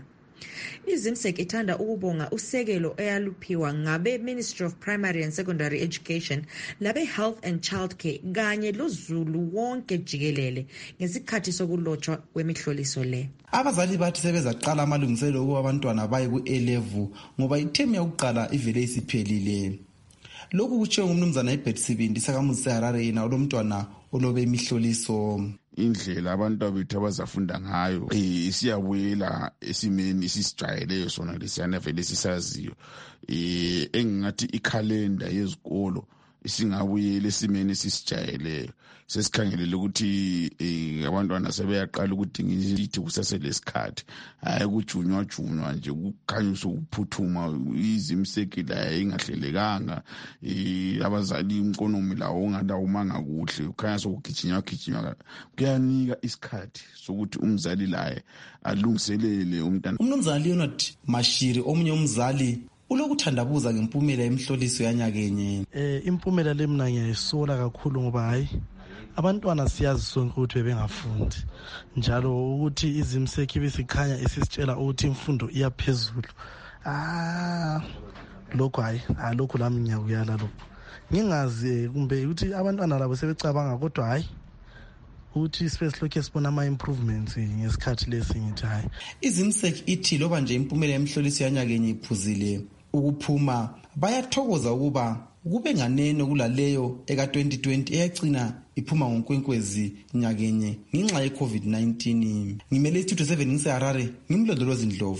iZimsek ithanda ukubonga usekelo eyaluphiwa ngabe Ministry of Primary and Secondary Education labe Health and Childcare kanye lozulu wonke jikelele ngesikhathi sokulotshwa kwemihloliso le. Abazali bathi sebezaqala amalungiselelo ukuba abantwana baye ku-A level ngoba ithemu yokuqala ivele isiphelile. lokhu kutshiwo ngumnumzana iBet Sibindi sakamuzi seHarare yena olomntwana olobe imihloliso. Indlela abantu bethu abazafunda ngayo eh siyabuyela esimeni isisijayeleyo sona lesiyana vele sisaziyo eh engingathi ikhalenda yezikolo isingabuyela esimeni sisijayeleyo sesikhangelele ukuthi eh abantwana sebeyaqala ukudinga izithi kusaselesikhathi hayi kujunywa junywa nje kukhanyisa ukuphuthuma izimsekela engahlelekanga eh abazali imkonomi lawo ongadawumanga kuhle ukhanya sokugijinywa gijinywa kuyanika isikhathi sokuthi umzali laye alungiselele umntana. Umnumzana Leonard Mashiri omunye umzali ulokuthandabuza ngempumela emhloliso yanyakenye. Eh impumela lemna ngiyayisola kakhulu ngoba hayi abantwana siyazi sonke ukuthi bebengafundi njalo ukuthi izimseki besikhanya isisitshela ukuthi imfundo iyaphezulu. Ah lokho hayi lokho lami ngiyakuyala lokho. Ngingazi kumbe ukuthi abantwana labo sebecabanga kodwa hayi uthi sibesilokhe sibona ama-improvements ngesikhathi lesi ngithi hayi. Izimseki ithi loba nje impumela emhloliso yanyakenye iphuzile ukuphuma bayathokoza ukuba kube nganeno kulaleyo eka twenty twenty eyagcina iphuma ngonkwenkwezi nyakenye ngenxa ye-COVID nineteen. Ngimele istudio seven ngiseHarare ngimlondolozi Ndlovu.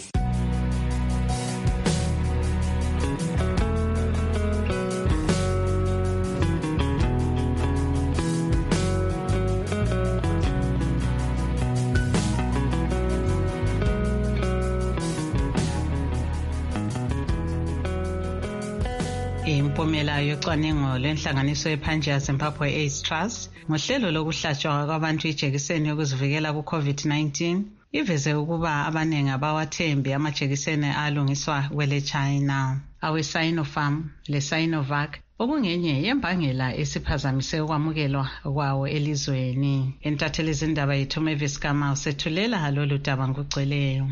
Impumela yocwaningo lwenhlanganiso yePanjia Zimbabwe AIDS Trust ngohlelo lokuhlatshwa kwabantu ijekiseni yokuzivikela ku-COVID nineteen iveze ukuba abaningi abawathembi amajekiseni alungiswa kwele China. Awe-Sinopharm le-Sinovac okungenye yembangela esiphazamise ukwamukelwa kwawo elizweni. Entatheli zindaba yethu Mavis Kama usethulela lolu daba ngokugcweleyo.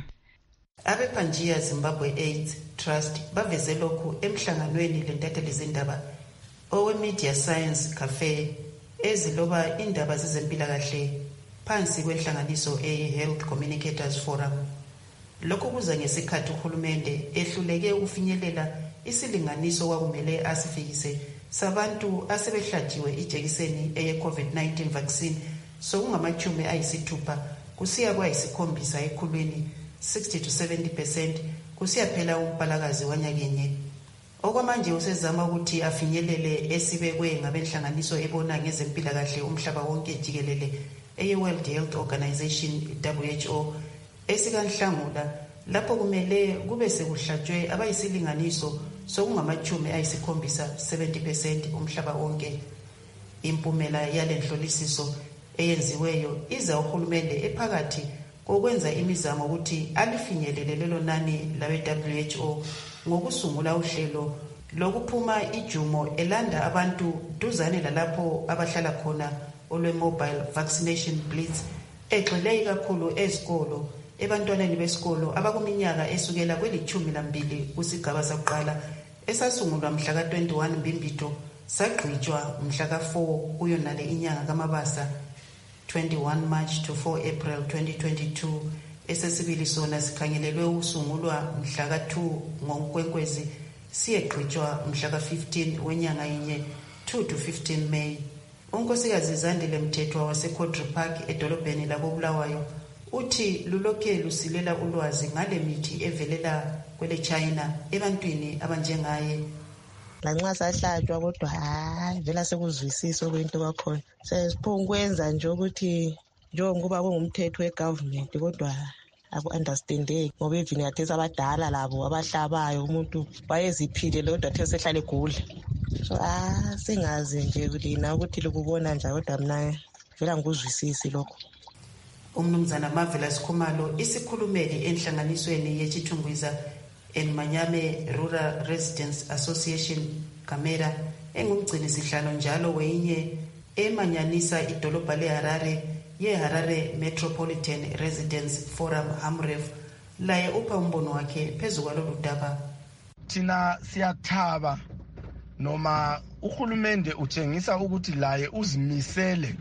abePanjia Zimbabwe AIDS Trust baveze lokhu emhlanganweni lentatheli zindaba owe-Media Science Cafe eziloba indaba zezempilakahle phansi kwenhlanganiso e-Health Communicators Forum. Lokhu kuza ngesikhathi uhulumende ehluleke ukufinyelela isilinganiso kwakumele asifikise sabantu asebehlatshiwe ijekiseni eye-COVID nineteen vaccine sokungamachumi ayisithupha kusiya kwayisikhombisa ekhulwini sixty to seventy percent kusiya phela umpalakazi wanyakenye. Okwamanje usezama ukuthi afinyelele esibekwe ngabenhlanganiso ebona ngezempilakahle umhlaba wonke jikelele eye-World Health Organization W H O esikanhlangula lapho kumele kube sekuhlatshwe abayisilinganiso sokungamachumi ayisikhombisa seventy percent umhlaba wonke. Impumela yalenhlolisiso eyenziweyo iza uhulumende ephakathi kokwenza imizamo ukuthi alifinyelele lelo nani labe-W H O ngokusungula uhlelo lokuphuma ijumo elanda abantu duzane lalapho abahlala khona olwe-mobile vaccination blitz egxile kakhulu ezikolo ebantwaneni besikolo abakuminyaka esukela kwelithumi nambili kusigaba sakuqala esasungulwa mhla ka twenty-one Mbimbito sagqitshwa mhla ka four kuyo nale inyanga kaMabasa twenty-one March to four April twenty twenty-two. Esesibili sona sikhangelelwe usungulwa mhla ka two ngoNkwenkwezi siyegqitshwa mhla ka fifteen wenyanga yinye two to fifteen May. Unkosikazi Zandile Mthethwa waseCodri Park edolobheni lakoBulawayo uthi lulokhe lusilela ulwazi ngale mithi evelela kwele China ebantwini abanjengaye. Lanxa sahlatshwa kodwa hayi vela sekuzwisisa kwento kwakhona sesiphungu kwenza nje ukuthi njengoba kungumthetho wegovernment kodwa aku-understandeki ngoba even yathesa abadala labo abahlabayo umuntu wayeziphile lodwa athe sehlale egula. So ah singazi nje lina ukuthi likubona njani kodwa mina vela ngikuzwisisi lokho. Umnumzana Marvelous Khumalo isikhulumeli enhlanganisweni yechithungwiza eManyame Rural Residents Association Kamera engumgcini sihlalo njalo weyinye emanyanisa idolobha leHarare yeHarare Metropolitan Residents Forum HAMREF laye upha umbono wakhe phezu kwalolu daba. Thina siyathaba noma uhulumende utshengisa ukuthi laye uzimisele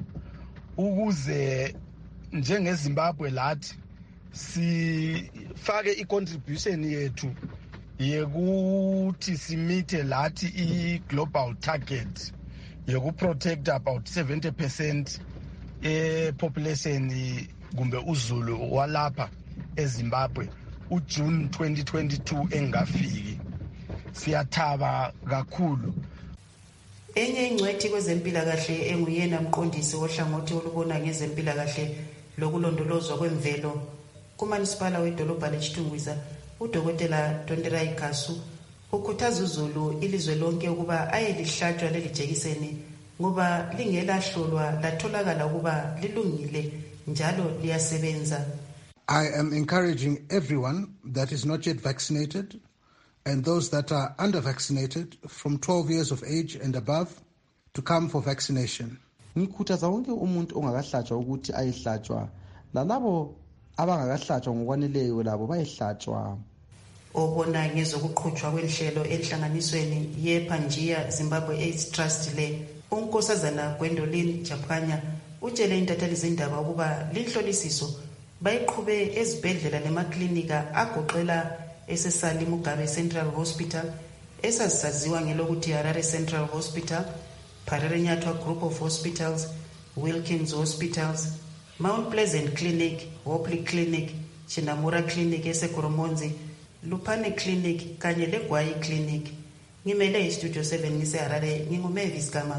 ukuze njengeZimbabwe lathi sifake icontribution yethu yekuthi simithe lathi i-global target yokuprotect about seventy percent e-population kumbe uzulu walapha eZimbabwe uJune twenty twenty-two engafiki. Siyathaba kakhulu. Enye ingcwethi kwezempilakahle enguyena mqondisi wohlangothi olubona ngezempilakahle lokulondolozwa kwemvelo kumanisipala wedolobha leChitungwiza uDokotela Tonderai Kasu ukhuthaza uzulu ilizwe lonke ukuba ayelihlatshwa leli jekiseni ngoba lingelahlolwa latholakala ukuba lilungile njalo liyasebenza. I am encouraging everyone that is not yet vaccinated and those that are under-vaccinated from twelve years of age and above to come for vaccination. Ngikhuthaza wonke umuntu ongakahlatshwa ukuthi ayihlatshwa lalabo abangakahlatshwa ngokwaneleyo labo bayihlatshwa. Obona ngezokuqhutshwa kwenhlelo enhlanganisweni yePanjia Zimbabwe AIDS Trust le unkosazana Gwendolyn Japhanya utshele intatheli zindaba ukuba linhlolisiso bayiqhube ezibhedlela lemaklinika agoqela esesali Mugabe Central Hospital esasaziwa ngelokuthi Harare Central Hospital, Parere Nyathwa Group of Hospitals, Wilkins Hospitals, Mount Pleasant Clinic, Hopley Clinic, Chinamura Clinic eseKoromonzi, Lupane Clinic kanye leGwayi Clinic. Ngimele iStudio seven ngise Harare nginguMavis Gama.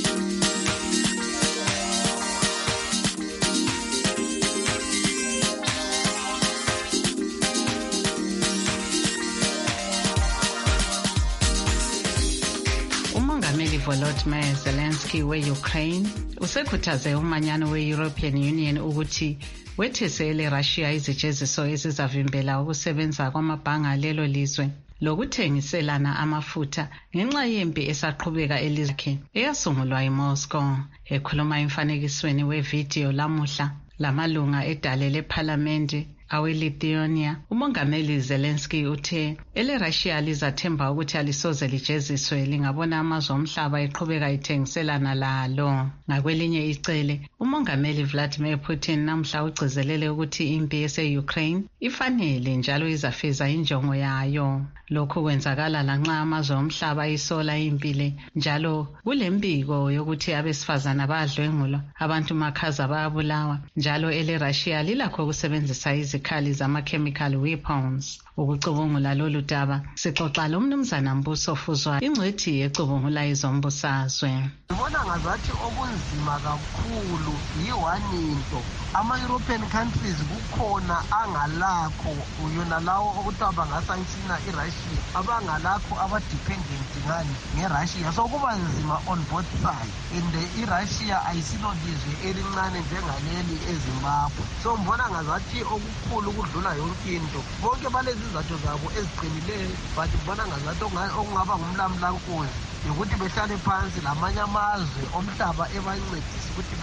Volodymyr Zelensky we-Ukraine usekhuthaze umanyano we-European Union ukuthi wethesele Russia izijeziso ezizavimbela ukusebenza kwamabhanga lelo lizwe lokuthengiselana amafutha ngenxa yempi esaqhubeka elizwe eyasungulwa eMoscow. Ekhuluma emfanekisweni wevidiyo lamuhla lamalunga edale lephalamende awe-Lithuania, umongameli Zelensky uthe ele-Russia lizathemba ukuthi alisoze lijeziswe lingabona amazwe omhlaba eqhubeka ithengiselana lalo. Ngakwelinye icele, umongameli Vladimir Putin namhla ugcizelele ukuthi impi yase-Ukraine ifanele njalo izafeza injongo yayo. Lokhu kwenzakala lanxa amazwe omhlaba isola impile njalo kulembiko yokuthi abesifazana bayadlwengulwa, abantu makhaza bayabulawa, njalo ele-Russia lilakho ukusebenzisa izikhali zama-chemical weapons. Ukucubungula lolu daba sixoxa lomnumzana Mbuso Fuzwa, ingcwethi ecubungula izombusazwe. Ngibona ngazathi okunzima kakhulu yi-one into ama-European countries kukhona angalakho yona lawo okuthiwa bangasankshina iRussia, abangalakho abadependent ngani ngeRussia, so kuba nzima on both sides, and iRussia ayisilo lizwe elincane njengaleli eZimbabwe. So ngibona ngazathi okukhulu ukudlula yonke into bonke balezi izathu zabo eziqinileyo, but ngibona ngazathi okungaba ngumlamulankunzi yokuthi behlale phansi lamanye amazwe omhlaba ebancedisa ukuthi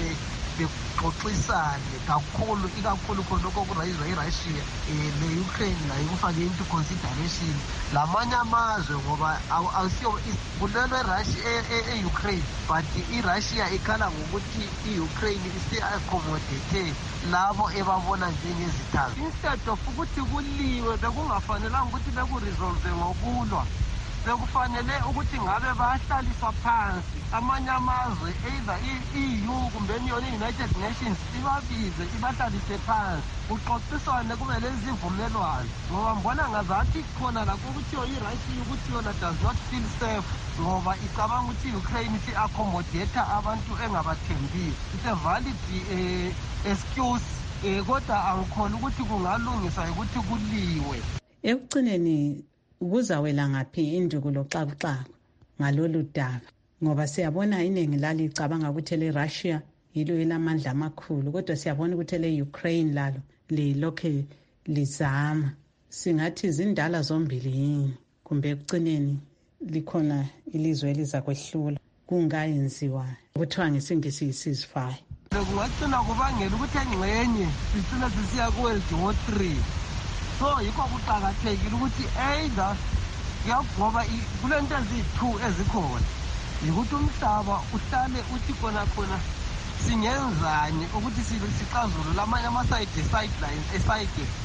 bexoxisane kakhulu, ikakhulu khonokho kurayizwa iRussia le-Ukraine nayo kufake into consideration lamanye amazwe ngoba awusiyo kulelo eRussia e-Ukraine, but iRussia ikhala ngokuthi i-Ukraine isi-accommodate labo ebabona njengezithako. Instead of ukuthi kuliwe bekungafanelanga ukuthi bekuresolve ngokulwa, bekufanele ukuthi ngabe bahlaliswa phansi amanye amazwe either i-E U kumbe yona i-United Nations ibabize ibahlalise phansi kuxoxiswane kube lezivumelwano, ngoba mbona ngazathi khona lakho ukuthi iRussia ukuthi yona does not feel safe ngoba icabanga ukuthi i-Ukraine isi-accommodate abantu engabathembiyo. It's a valid uh, excuse eh kodwa angikholwa ukuthi kungalungiswa ukuthi kuliwe. Ekugcineni kuzawela ngaphi indukulo xakuxaku ngalolu daba, ngoba siyabona iningi lalicabanga ukuthi le-Russia yilo elamandla amakhulu, kodwa siyabona ukuthi le-Ukraine lalo lilokhe lizama. Singathi izindala zombili yini kumbe ekugcineni likhona ilizwe eliza kwehlula kungayenziwa kuthiwa ngesingisi yi-ceasefire. Kungagcina kubangela ukuthi engxenye sicina sisiya ku-World War three. So yikho kuqakathekile ukuthi either ngoba kule nto eziyi-two ezikhona yikuthi umhlaba uhlale uthi khona khona singenzani ukuthi sixazulule amanye ama-sidelines eside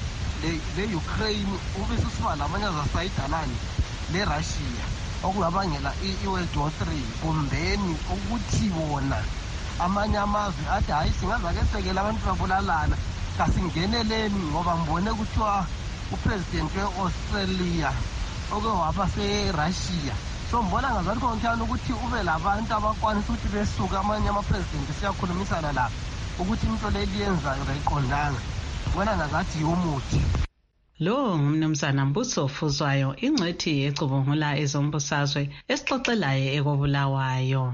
le-Ukraine ube susiba lamanyaza sayidalani le-Russia okungabangela i-World War three kumbeni ukuthi bona amanye amazwe athi hayi singazake sekela abantu babulalana kasingeneleni ngoba mbone kuthiwa upresident we-Australia oke wapha se-Russia so mbona ngazathi konthana ukuthi ube labantu abakwanisa ukuthi besuka amanye amapresidenti siyakhulumisana la ukuthi into le liyenzayo kayiqondanga bona ngazathi yomuthi. Lo ngumnumzana Mbuso Fuzwayo ingcwethi ecubungula ezombusazwe esixoxelayo ekobulawayo.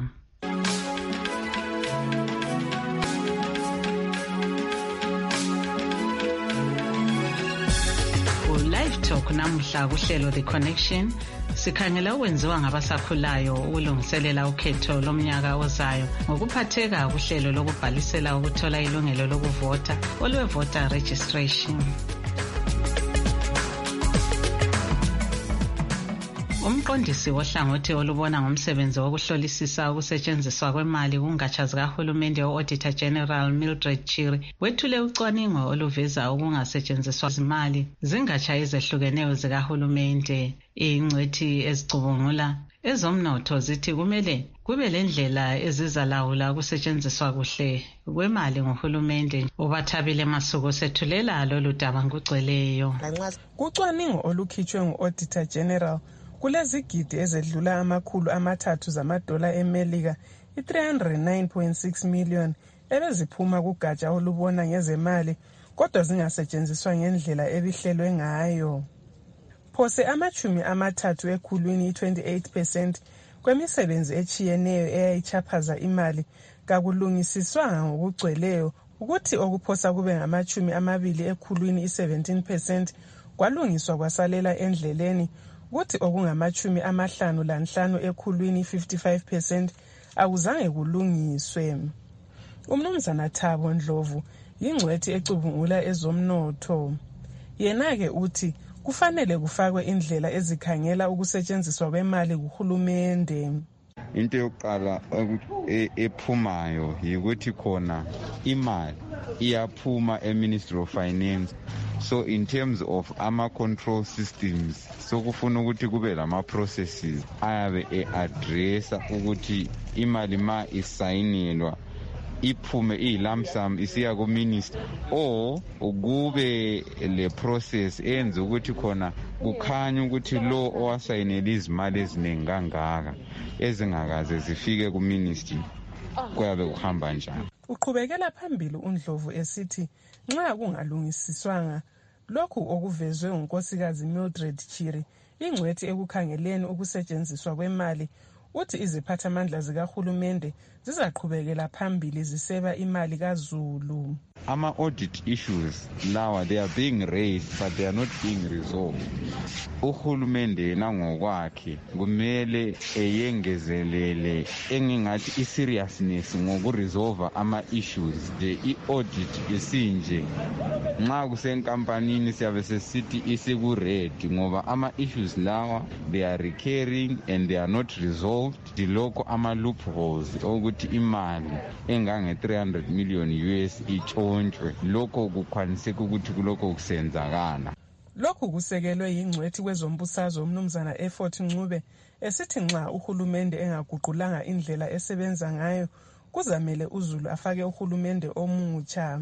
Live Talk namuhla kuhlelo The Connection sikhangela ukwenziwa ngabasakhulayo ukulungiselela ukhetho lomnyaka ozayo ngokuphatheka kuhlelo lokubhalisela ukuthola ilungelo lokuvota olwe voter registration. Umqondisi wohlangothi olubona ngomsebenzi wokuhlolisisa ukusetshenziswa kwemali kungatsha zikahulumende u-Auditor General Mildred Chiri wethule ucwaningo oluveza ukungasetshenziswa izimali zingatsha ezehlukeneyo zikahulumende. Ingcwethi ezicubungula ezomnotho zithi kumele kube lendlela ezizalawula ukusetshenziswa kuhle kwemali ngohulumende. Ubathabile Masuku sethulela lolu daba ngugcweleyo. Kucwaningo olukhitshwe ngu-Auditor General kulezigidi ezedlula amakhulu amathathu zamadola eMelika i-three hundred nine point six million ebeziphuma kugatsha olubona ngezemali kodwa zingasetshenziswa ngendlela ebihlelwe ngayo. Phose amachumi amathathu ekhulwini i-twenty-eight percent kwemisebenzi echiyeneyo eyayichaphaza imali kakulungisiswanga ngokugcweleyo ukuthi okuphosa kube ngamachumi amabili ekhulwini i-seventeen percent kwalungiswa kwasalela endleleni ukuthi okungamachumi amahlanu lanhlanu ekhulwini fifty-five percent akuzange kulungiswe. Umnumzana Thabo Ndlovu yingcwethi ecubungula ezomnotho. Yena-ke uthi kufanele kufakwe indlela ezikhangela ukusetshenziswa kwemali kuhulumende. Into yokuqala ephumayo yikuthi khona imali iyaphuma e-Ministry of Finance. So in terms of ama-control systems, so kufuna ukuthi kube lama-processes ayabe e-addressa ukuthi imali ma isayinelwa iphume iyi-lump sum isiya ku-minister or kube le process eyenza ukuthi khona kukhanya ukuthi lo owasayinela izimali eziningi kangaka ezingakaze zifike ku-ministry kuyabe kuhamba njani. Uqhubekela phambili uNdlovu esithi nxa kungalungisiswanga lokhu okuvezwe ngunkosikazi Mildred Chiri ingcwethi ekukhangeleni ukusetshenziswa kwemali uthi iziphathamandla zikahulumende zizaqhubekela phambili ziseba imali kaZulu. Ama-audit issues lawa they are being raised but they are not being resolved. Uhulumende yena ngokwakhe kumele eyengezelele engingathi i-seriousness ngokuresolve ama-issues the i-audit isinje nxa kusenkampanini siyabe sesithi isiku-red ngoba ama-issues lawa they are recurring and they are not resolved. Diloko ama-loopholes ukuthi imali engange-three hundred million U S ichontshwe lokho kukhwaniseka ukuthi kulokho kusenzakala. Lokhu kusekelwe yingcwethi kwezombusazwe umnumzana Effort Ncube esithi nxa uhulumende engaguqulanga indlela esebenza ngayo kuzamele uZulu afake uhulumende omutsha.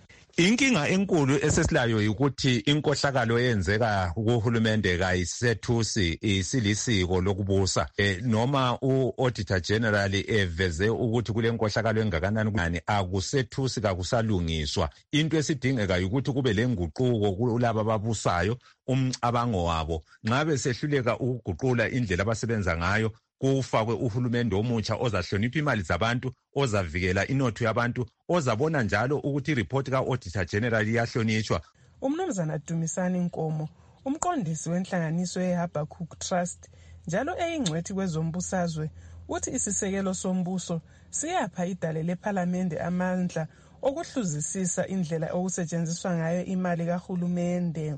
Inkinga enkulu esesilayo ukuthi inkohlakalo eyenzeka kuhulumende kayisethusi isilisiko lokubusa e, noma u-Auditor General eveze ukuthi kule nkohlakalo engakanani kunani akusethusi kakusalungiswa. Into esidingeka ukuthi kube lenguquko kulabo ababusayo umcabango wabo nxa besehluleka ukuguqula indlela abasebenza ngayo kufakwe uhulumende omutsha ozahlonipha imali zabantu ozavikela inotho yabantu ozabona njalo ukuthi ireport ka-Auditor General iyahlonitshwa. Umnumzana Dumisani Nkomo umqondisi wenhlanganiso ye-Habakkuk Trust njalo eyingcwethi kwezombusazwe uthi isisekelo sombuso siyapha idale lephalamende amandla okuhluzisisa indlela okusetshenziswa ngayo imali kahulumende.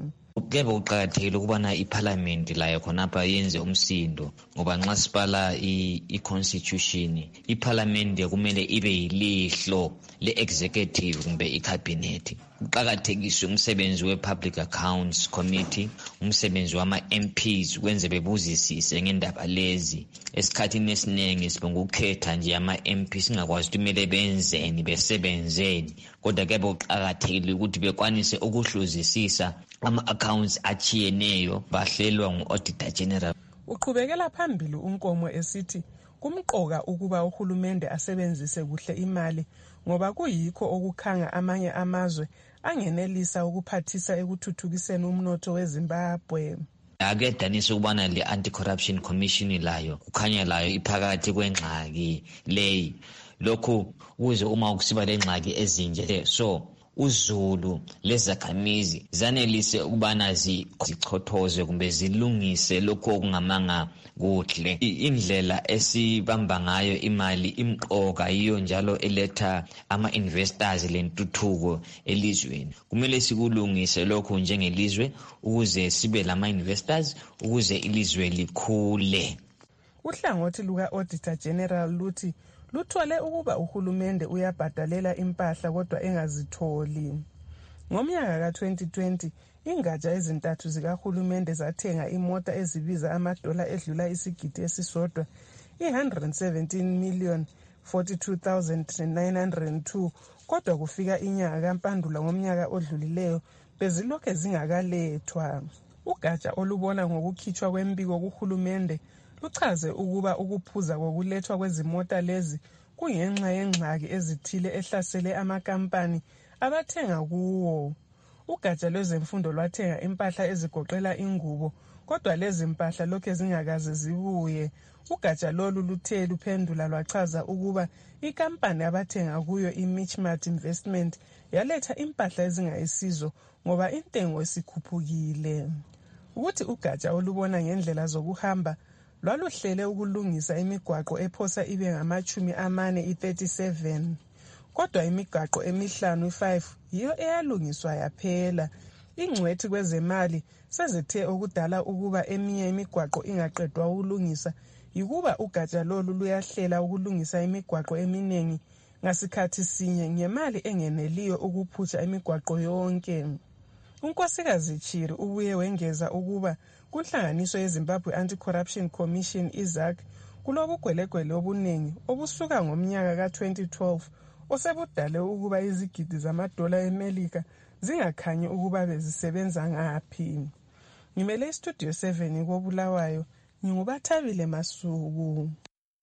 kuyebe kuqakathekile ukubana iparliament layo khonapha yenze umsindo, ngoba nxa sibala i-constitution iparliament kumele ibe yilihlo le-executive kumbe i-cabinet. Kuqakathekiswe umsebenzi we-Public Accounts Committee, umsebenzi wama-M Ps kwenze bebuzisise ngendaba lezi. Esikhathini esiningi sibengukhetha nje ama-M P singakwazi ukuthi kumele benzeni besebenzeni, kodwa kuyebe kuqakathekile ukuthi bekwanise ukuhluzisisa ama-accounts achiyeneyo bahlelwa ngu-Auditor General. Uqhubekela phambili uNkomo esithi kumqoka ukuba uhulumende asebenzise kuhle imali ngoba kuyikho okukhanga amanye amazwe angenelisa ukuphathisa ekuthuthukiseni umnotho weZimbabwe. Akuyedanisa ukubana le Anti-Corruption Commission layo kukhanya layo iphakathi kwengxaki leyi. Lokhu ukuze uma kusiba lengxaki ezinje so uZulu lezakhamizi zanelise ukubana zichothoze kumbe zilungise lokho okungamanga kuhle. Indlela esibamba ngayo imali imqoka yiyo njalo eletha ama-investors lentuthuko elizweni. Kumele sikulungise lokho njengelizwe ukuze sibe lama-investors ukuze ilizwe likhule. Uhlangothi luka-Auditor General luthi luthole ukuba uhulumende uyabhadalela impahla kodwa engazitholi. Ngomnyaka ka-twenty twenty, ingatsha ezintathu zikahulumende zathenga imota ezibiza amadola edlula isigidi esisodwa one hundred seventeen million forty-two thousand nine hundred two, kodwa kufika inyanga kaMpandula ngomnyaka odlulileyo bezilokhe zingakalethwa. Ugatsha olubona ngokukhitshwa kwembiko kuhulumende luchaze ukuba ukuphuza kokulethwa kwezimota lezi kungenxa yengxaki ezithile ehlasele amakampani abathenga kuwo. Ugatsha lwezemfundo lwathenga impahla ezigoqela ingubo, kodwa lezi impahla lokhe zingakaze zibuye. Ugatsha lolu luthe luphendula lwachaza ukuba ikampani abathenga kuyo iMitchmart Investment yaletha impahla ezingayisizo ngoba intengo isikhuphukile. Ukuthi ugatsha olubona ngendlela zokuhamba lwaluhlele ukulungisa imigwaqo ephosa ibe ngamachumi amane i-thirty-seven, kodwa imigwaqo emihlanu i-five yiyo eyalungiswa yaphela. Ingcwethi kwezemali sezithe okudala ukuba eminye imigwaqo ingaqedwa ukulungisa yikuba ugatsha lolu luyahlela ukulungisa imigwaqo eminingi ngasikhathi sinye ngemali engeneliyo ukuphutsha imigwaqo yonke. uNkosikazi Chiri ubuye wengeza ukuba kunhlanganiso yeZimbabwe Anti-Corruption Commission iZAC kulobugwelegwele obuningi obusuka ngomnyaka ka-twenty twelve osebudale ukuba izigidi zamadola eMelika zingakhanyi ukuba bezisebenza ngaphi. Ngimele iStudio seven koBulawayo, ngingubathabile Masuku.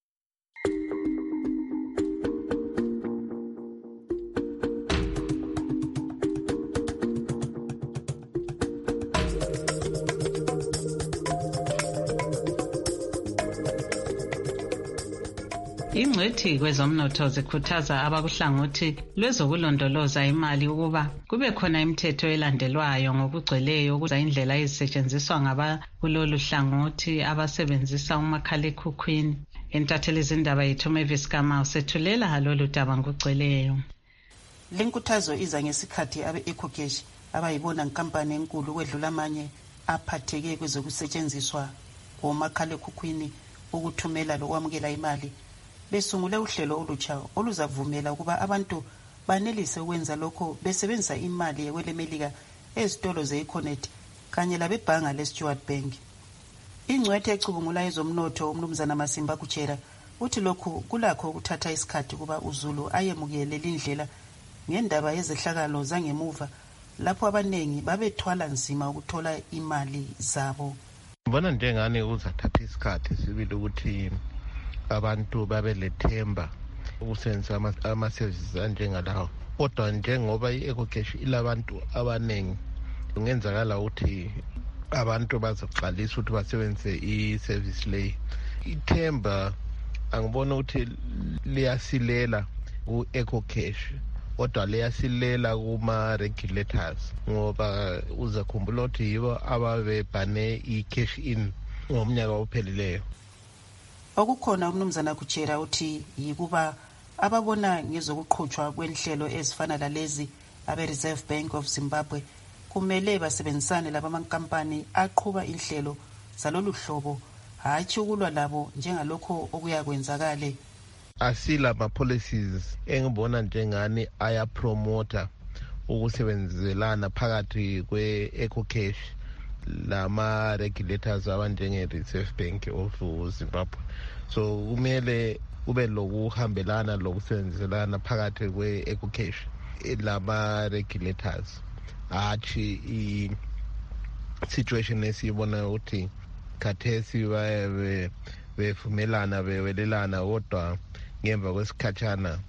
Ingcwethi kwezomnotho zikhuthaza abakuhlangothi lwezokulondoloza imali ukuba kube khona imithetho elandelwayo ngokugcweleyo ukuze indlela ezisetshenziswa ngaba kulolu hlangothi abasebenzisa umakhalekhukhwini. Entatheli izindaba yethu Mavis Kamau sethulela halolu daba ngokugcweleyo. Le nkuthazo iza ngesikhathi abe-Ecocash abayibona nkampani enkulu kwedlula amanye aphatheke kwezokusetshenziswa komakhalekhukhwini ukuthumela lokwamukela imali besungule uhlelo olutsha oluzavumela ukuba abantu banelise ukwenza lokho besebenzisa imali yekwelemelika ezitolo ze-Econet kanye labebhanga le-Stewart Bank. Ingcwethe ecubungula ezomnotho uMnumzana Masimba Kuchera uthi lokhu kulakho ukuthatha isikhathi kuba uZulu ayemukele lindlela ngendaba yezehlakalo zangemuva lapho abanengi babethwala nzima ukuthola imali zabo. Ngibona njengani uzathatha isikhathi sibili ukuthi abantu babelethemba ukusebenzisa ama-services anjengalawo, kodwa njengoba i-Ecocash ilabantu abaningi kungenzakala ukuthi abantu bazoqalisa ukuthi basebenzise i-service leyi. Ithemba angibona ukuthi liyasilela ku-Ecocash kodwa liyasilela kuma-regulators ngoba uzakhumbula ukuthi yibo ababebhane i-cash in ngomnyaka ophelileyo. Okukhona uMnumzana Kuchera uthi yikuba ababona ngezokuqhutshwa kwenhlelo ezifana lalezi abe-Reserve Bank of Zimbabwe kumele basebenzisane labamankampani aqhuba inhlelo zalolu hlobo, hatshi ukulwa labo njengalokho okuyakwenzakale. Asila ma-policies engibona njengani ayapromota ukusebenzelana phakathi kwe-EcoCash lama-regulators abanjenge-Reserve Bank of Zimbabwe. So kumele kube lokuhambelana lokusebenzelana phakathi kwe-EcoCash lama-regulators, hatshi i-situation esiyibona ukuthi khathesi baye bevumelana bewelelana kodwa ngemva kwesikhatshana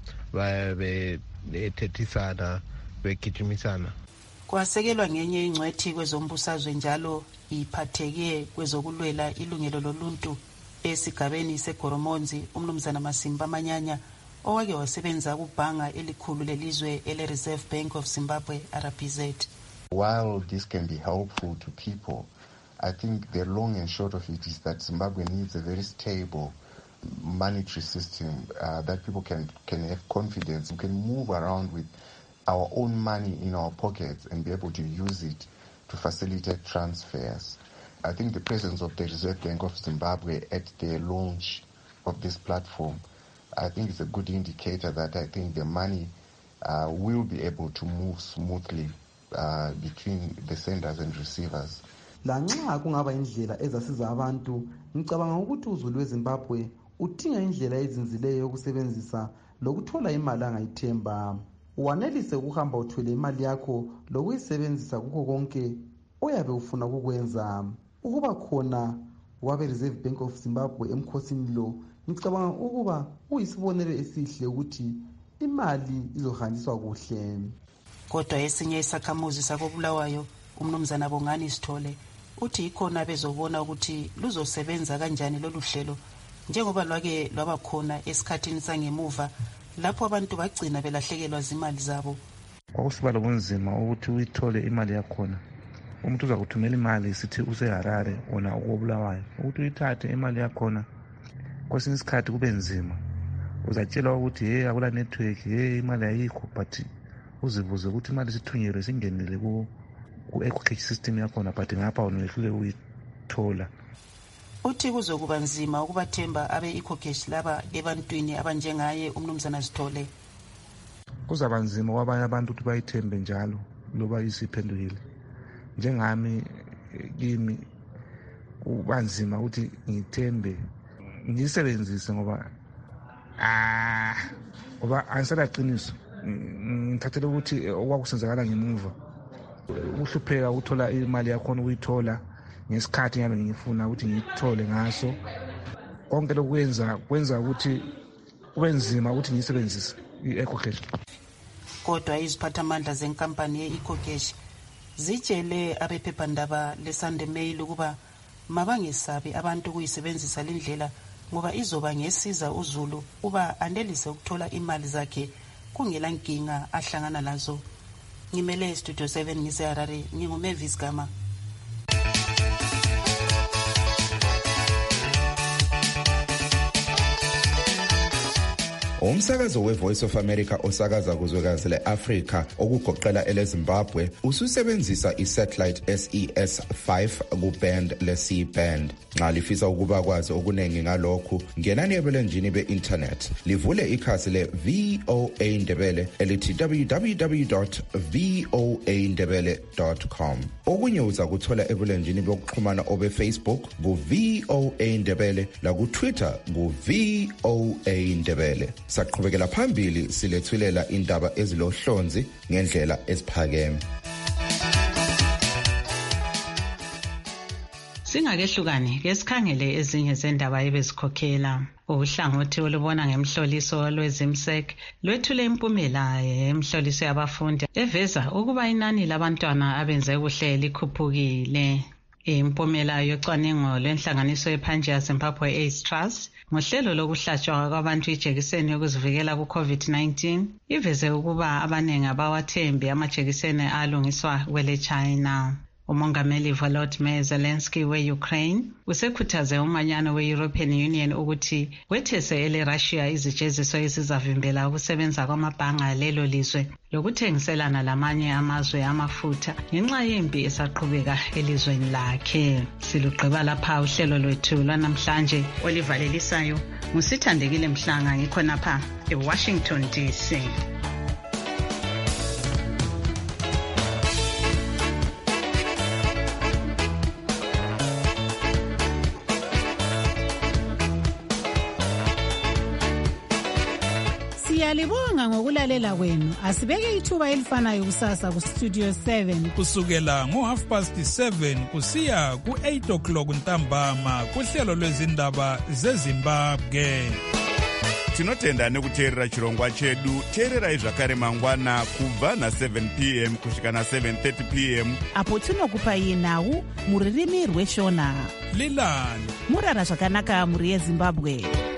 baye bethethisana begijimisana. Kwasekelwa ngenye ingcwethi kwezombusazwe njalo iphatheke kwezokulwela ilungelo loluntu esigabeni seGoromonzi, umnumzana Masimba Manyanya owake wasebenza kubhanga elikhulu lelizwe ele-Reserve Bank of Zimbabwe, R B Z. While this can be helpful to people, I think the long and short of it is that Zimbabwe needs a very stable monetary system uh, that people can, can have confidence. We can move around with our own money in our pockets and be able to use it to facilitate transfers. I think the presence of the Reserve Bank of Zimbabwe at the launch of this platform, I think is a good indicator that I think the money uh, will be able to move smoothly uh, between the senders and receivers. Lanxa kungaba indlela ezasiza abantu, ngicabanga ukuthi uzulu weZimbabwe udinga indlela ezinzileyo yokusebenzisa lokuthola imali angayithemba. Wanelise ukuhamba uthwele imali yakho lokuyisebenzisa kukho konke oyabe ufuna ukukwenza. Ukuba khona wabe Reserve Bank of Zimbabwe emkhosini lo, ngicabanga ukuba uyisibonelo esihle ukuthi imali izohanjiswa kuhle. Kodwa esinye isakhamuzi sakobulawayo, umnumzana Bongani Sithole, uthi ikhona bezobona ukuthi luzosebenza kanjani lolu hlelo njengoba lwake lwabakhona esikhathini sangemuva lapho abantu bagcina belahlekelwa zimali zabo. Kwakusibala kunzima ukuthi uyithole imali yakhona. Umuntu uza kuthumela imali sithi useHarare ona ukobulawayo, ukuthi uyithathe imali yakhona kwesinye isikhathi kube nzima. Uzatshela ukuthi hey akula network, hey imali ayikho, but uzibuze ukuthi imali sithunyelwe singenele ku ku-EcoCash system yakhona, but ngapha unehlule uyithola. Uthi kuzokuba nzima ukubathemba abe-EcoCash laba ebantwini abanjengaye umnumzana Sithole. Kuzaba nzima kwabanye abantu ukuthi bayithembe njalo loba isiphendukile. Njengami kimi kuba nzima ukuthi ngithembe ngiyisebenzise ngoba ah ngoba angisalaqiniso. Ngithathele ukuthi okwakusenzakala ngemuva. Uhlupheka uthola imali yakhona uyithola ngesikhathi ngabe ngifuna ukuthi ngithole ngaso. Konke lokwenza kwenza ukuthi kube nzima ukuthi ngiyisebenzise i-EcoCash. Kodwa iziphathamandla zenkampani ye-EcoCash zitshele abephephandaba le-Sunday Mail ukuba mabangesabi abantu ukuyisebenzisa lendlela ngoba izoba ngesiza uzulu uba anelise ukuthola imali zakhe kungela nkinga ahlangana lazo. Ngimele Studio seven ngiseHarare, nginguMavis Gama. Umsakazo we-Voice of America osakaza kuzwekazi le-Afrika okugoqela ele-Zimbabwe ususebenzisa i-satellite S E S five ku-band le-C band. Nxa lifisa ukuba kwazi okuningi ngalokhu, ngenani ebulenjini be-internet livule ikhasi le-V O A Ndebele elithi w w w dot v o a ndebele dot com. Okunye uza kuthola ebulenjini bokuxhumana obe-Facebook ku-V O A Ndebele laku-Twitter ku-V O A Ndebele. Saqhubekela phambili silethulela indaba ezilohlonzi ngendlela eziphakeme. Singakehlukani ke sikhangele ezinye zendaba ebezikhokhela. Uhlangothi olubona ngemhloliso lwezimsek lwethule impumela yemhloliso yabafundi eveza ukuba inani labantwana abenze kuhle likhuphukile. Impumela yocwaningo lwenhlanganiso yePanjia Zimbabwe AIDS Trust ngohlelo lokuhlatshwa kwabantu ijekiseni yokuzivikela ku-COVID nineteen iveze ukuba abanengi abawathembi amajekiseni alungiswa kwele China. Umongameli Volodymyr Zelensky we-Ukraine usekhuthaze umanyano we-European Union ukuthi wethese ele-Russia izijeziso ezizavimbela ukusebenza kwamabhanga lelo lizwe lokuthengiselana lamanye amazwe amafutha ngenxa yempi esaqhubeka elizweni lakhe. Silugqiba lapha uhlelo lwethu lwanamhlanje olivalelisayo ngusithandekile Mhlanga ngikhonapha eWashington D C. Siyalibonga ngokulalela kwenu. Asibeke ithuba elifanayo kusasa ku Studio seven kusukela ngo half past seven kusiya ku eight o'clock ntambama kuhlelo lwezindaba zeZimbabwe. Tinotenda nekuteerera chirongwa chedu. Teererai zvakare mangwana kubva na seven p m kusvika na seven thirty p m apo tinokupai nhau muririmi rweshona. Lilani murara zvakanaka muri yeZimbabwe.